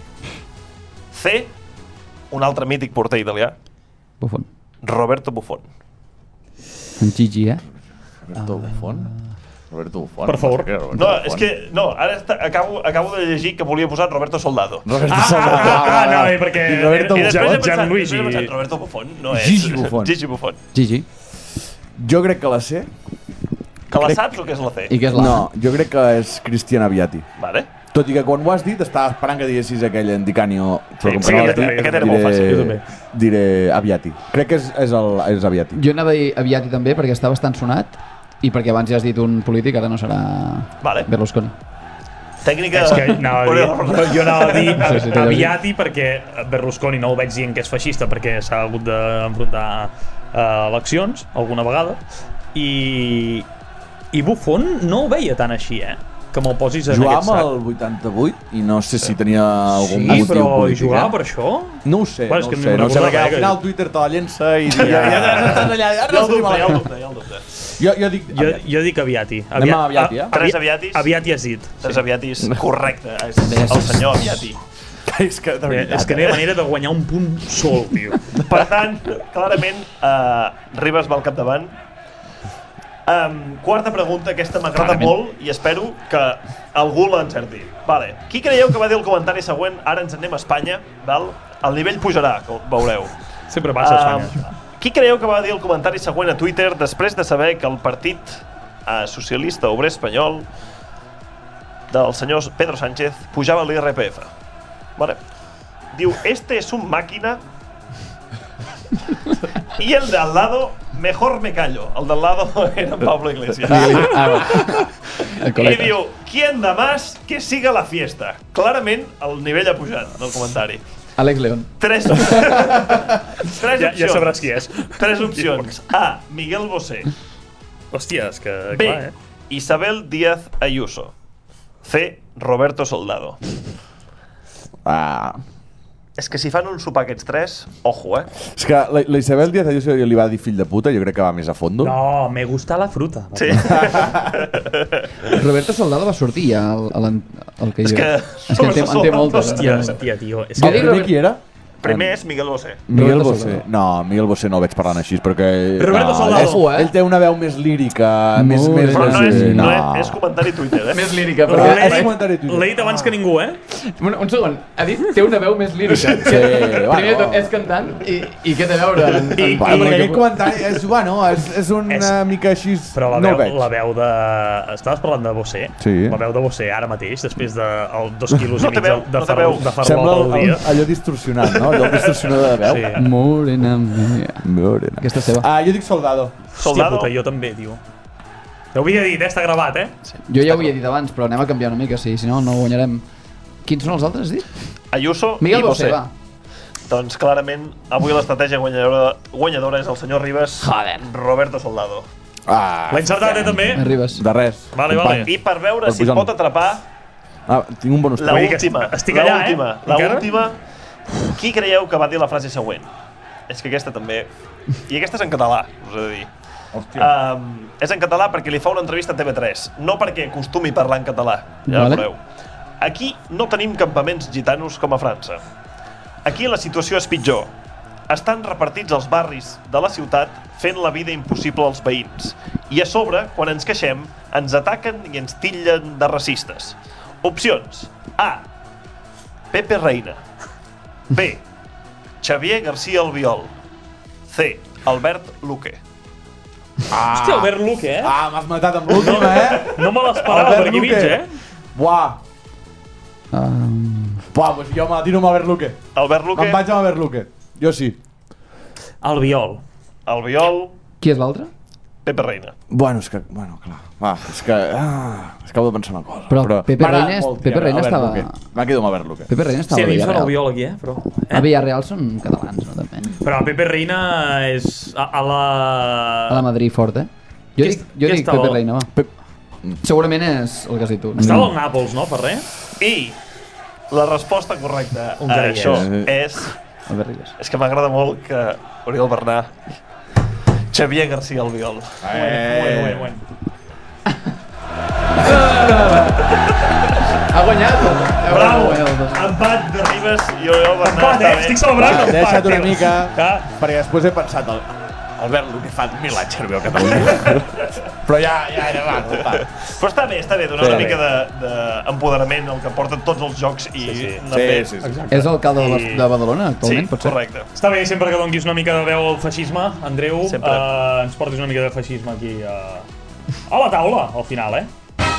C. Un altre mític porter italià, Buffon. Roberto Buffon. En Gigi, eh? Roberto Buffon? Roberto Buffon? Per favor. No, és que... No, ara està, acabo, acabo de llegir que volia posar Roberto Soldado. Roberto Ah, ah, ah, ah, no, i perquè... I Roberto I després he Buffon? pensat, Gianluigi. després he pensat, Roberto Buffon no és... Gigi Buffon. Gigi Buffon. Gigi. Jo crec que la sé. Que la Crec- saps o que és la C? I què és la... No, jo crec que és Christian Aviati. Vale. Tot i que quan ho has dit estava esperant que diguessis aquell Indicanio, però com sí, que no aquest- l'has dit, aquest era molt fàcil, jo també. diré Aviati. Crec que és, és, el, és Aviati. Jo anava a dir Aviati també, perquè està bastant sonat, i perquè abans ja has dit un polític, ara no serà Vale. Berlusconi. Tècnica... És que anava a dir, jo, jo anava a dir Sí, sí, t'he de dir. Aviati perquè Berlusconi no el veig dient que és feixista perquè s'ha hagut d'enfrontar a eleccions alguna vegada i, i Buffon no ho veia tan així, eh? Que me'l posis en Jugava aquest sac. al vuitanta-vuit i no sé si tenia algun Sí, motiu però polític. jugava eh? per això? No ho sé, Bueno, és no que ho no sé, me'n no ho sé, recordava, perquè eh, al que- final Twitter te la llença i ja, ja, ja, ja estàs allà, ja Ja no el sé dubte, ja el malament. dubte, ja el dubte. Jo, jo dic Jo, Aviati. jo dic Aviati. Anem a Aviati, eh? Avi- Tres Aviatis. Aviati has dit. Tres Aviatis, correcte. És el senyor Aviati. És que, de Eh, veritat, És que no hi ha manera de guanyar un punt sol, tio. Per tant, clarament, uh, Ribas va al capdavant. Um, quarta pregunta, aquesta m'agrada Clarament. molt i espero que algú l'encerti. Vale. Qui creieu que va dir el comentari següent? Ara ens en anem a Espanya, val? El nivell pujarà, que ho veureu. Sempre passa a Espanya, això. Um, qui creieu que va dir el comentari següent a Twitter després de saber que el partit uh, socialista obrer espanyol del senyor Pedro Sánchez pujava l'I R P F? Vale. Diu, este es un máquina y el de al lado, mejor me callo. El de al lado era Pablo Iglesias. Ah, va. El I coleta. diu, ¿quién da más? Que siga la fiesta. Clarament, el nivell ha pujat del comentari. Alex León. Tres, tres Ja, opcions. ja sabràs qui és. Tres opcions. A. Miguel Bosé. Hòstia, és que... B. Clar, eh? Isabel Díaz Ayuso. C. Roberto Soldado. Ah. És que si fan un sopar aquests tres, ojo, eh? És que la, la Isabel Díaz Ayuso li va dir fill de puta, jo crec que va més a fondo. No, me gusta la fruta. Sí. Roberto Soldado va sortir ja al, al, al que És jo... que- És que en té, en té moltes. Hòstia, hòstia, tio. És Jo que... dic El primer qui era? Primer és Miguel Bosé. Miguel Roberto Bosé. Soldado. No, Miguel Bosé no el veig parlant així, perquè... Roberto no, Soldado. és- Ojo, eh? Ell té una veu més lírica, més... Molt més bé. Però no és, sí, no és, és comentari Twitter, eh? Més lírica, Ah, perquè... és comentari a Twitter. L'he dit abans que ningú, eh? Un, un segon, ha dit té una veu més lírica. Sí, Primer de bueno. tot, és cantant i, i què té a veure? En, I- en, Bueno, i- perquè aquell comentari és, bueno, és, és una És- mica així... Però la no veu, el veig. la veu de... Estaves parlant de Bosé? Sí. La veu de Bosé ara mateix, després de el dos quilos No i té mig veu, de, no té farlo, veu. de farlo Sembla al dia. el- allò distorsionat, no? Allò distorsionador de veu. Sí. Morena mia. Morena. Aquesta és seva. Ah, jo dic Soldado. Hòstia Soldado. puta, jo també, tio. Ho havia dit, eh? Està gravat, eh? Jo ja ho havia dit abans, però anem a canviar una mica, sí, si no, no guanyarem. Quins són els altres, has dit? Ayuso Miguel i Bosé, Bosé. va. Doncs clarament, avui l'estratègia guanyadora, guanyadora és el senyor Ribas. Joder. Roberto Soldado. Ah, L'he encertat, eh, també? Arribes. de res. Vale, company. vale. I per veure Per si pujar. pot atrapar Ah, tinc un bonus la Vull dir que última. estic la allà, eh? última, la Encara? última. Qui creieu que va dir la frase següent? És que aquesta també... I aquesta és en català, us he de dir. Hòstia. Um, és en català perquè li fa una entrevista a T V tres, no perquè acostumi a parlar en català, ja Vale. vale. veureu. Aquí no tenim campaments gitanos com a França. Aquí la situació és pitjor. Estan repartits als barris de la ciutat fent la vida impossible als veïns. I a sobre, quan ens queixem, ens ataquen i ens titllen de racistes. Opcions. A. Pepe Reina. B. Xavier García Albiol. C. Albert Luque. Ah, Hòstia, Albert Luque, eh? ah m'has matat amb l'última, eh? No me l'esperava per aquí mig, eh? Buah. Um, Buah, doncs jo me la tiro amb Albert Luque. Albert Luque, Me'n vaig amb Albert Luque. Jo sí. Albiol. Albiol, qui és l'altre? Pepe Reina. Bueno, és que... Bueno, clar. Va, és que... Ah, és que acabo de pensar una cosa. Però Pepe m'agrada Reina és- molt Pepe tirar Reina Albert estava- Luque. M'ha quedat amb Albert Luque. Pepe Reina Sí, estava a a mi em sona Villarreal. Albiol aquí, eh? Però, A eh? Villarreal són catalans, no, també. Però Pepe Reina és a, a la... A la Madrid fort, eh? Jo Qui dic, est- jo qui dic estava? Pepe Reina, va. Pep... Segurament és el que has dit tu. Estava al Nàpols, no, Ferrer? I la resposta correcta Un a gallec. això és... Albert Ribas. És que m'agrada molt que Oriol Bernà... Xavier García Albiol. Un moment, un moment, un moment. Ha guanyat! Bravo! Ha guanyat. Empat de Ribas i Oriol Bernà. Empat, eh? Estic celebrant Ah, l'empat, deixa't una tio. mica, Ah. perquè després he pensat... El... Albert Luque fa mil anys que no veu Catalunya. Però ja, ja era va, va. Però està bé, està bé, donar Sí. una mica d'empoderament de, al que porten tots els jocs i Sí, sí. anar Sí, fent. sí, sí. És alcalde de, I- de Badalona, Sí, actualment, pot ser? correcte. Està bé, sempre que donis una mica de veu al feixisme, Andreu, Sempre. eh, ens portis una mica de feixisme aquí a, a la taula, al final, eh?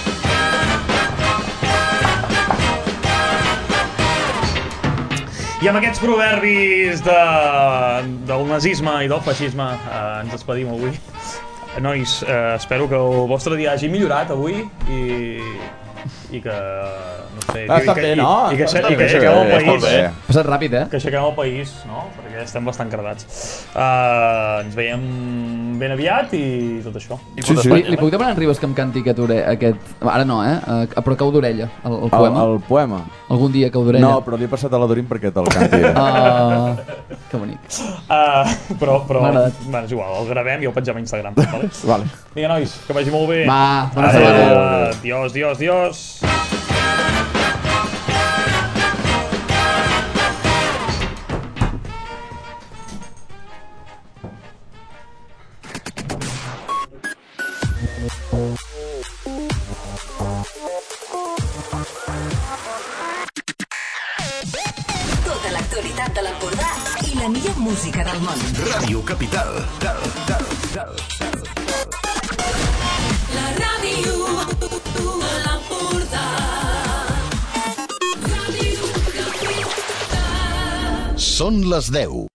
I amb aquests proverbis de, del nazisme i del feixisme eh, ens despedim avui. Nois, eh, espero que el vostre dia hagi millorat avui i, i que, no sé, Ah, està i, que, bé, i, no? i que, Està i que bé, aixequem el està molt país. bé. Ha passat ràpid, eh? Que aixequem el país, no? Perquè estem bastant cardats. Uh, ens veiem ben aviat i tot això. I Sí, tot sí. Li, Espanya, li puc demanar a en Ribas que em canti aquest ore, aquest... Ara no, eh? Uh, però cau d'orella, el, el El, poema. el poema? Algun dia cau d'orella. No, però li he passat a la Dorin perquè te'l canti. Uh, que bonic. Uh, però, però, M'ha agradat. bueno, és igual, el gravem i el pengem a Instagram. Vale? Vale. Vinga, nois, que vagi molt bé. Va, bona Adéu. setmana. Adiós, adiós, adiós. Tota l'actualitat de l'Empordà i la millor música del món. Ràdio Capital. Tal, tal, tal, tal. La ràdio de l'Empordà. Són les deu.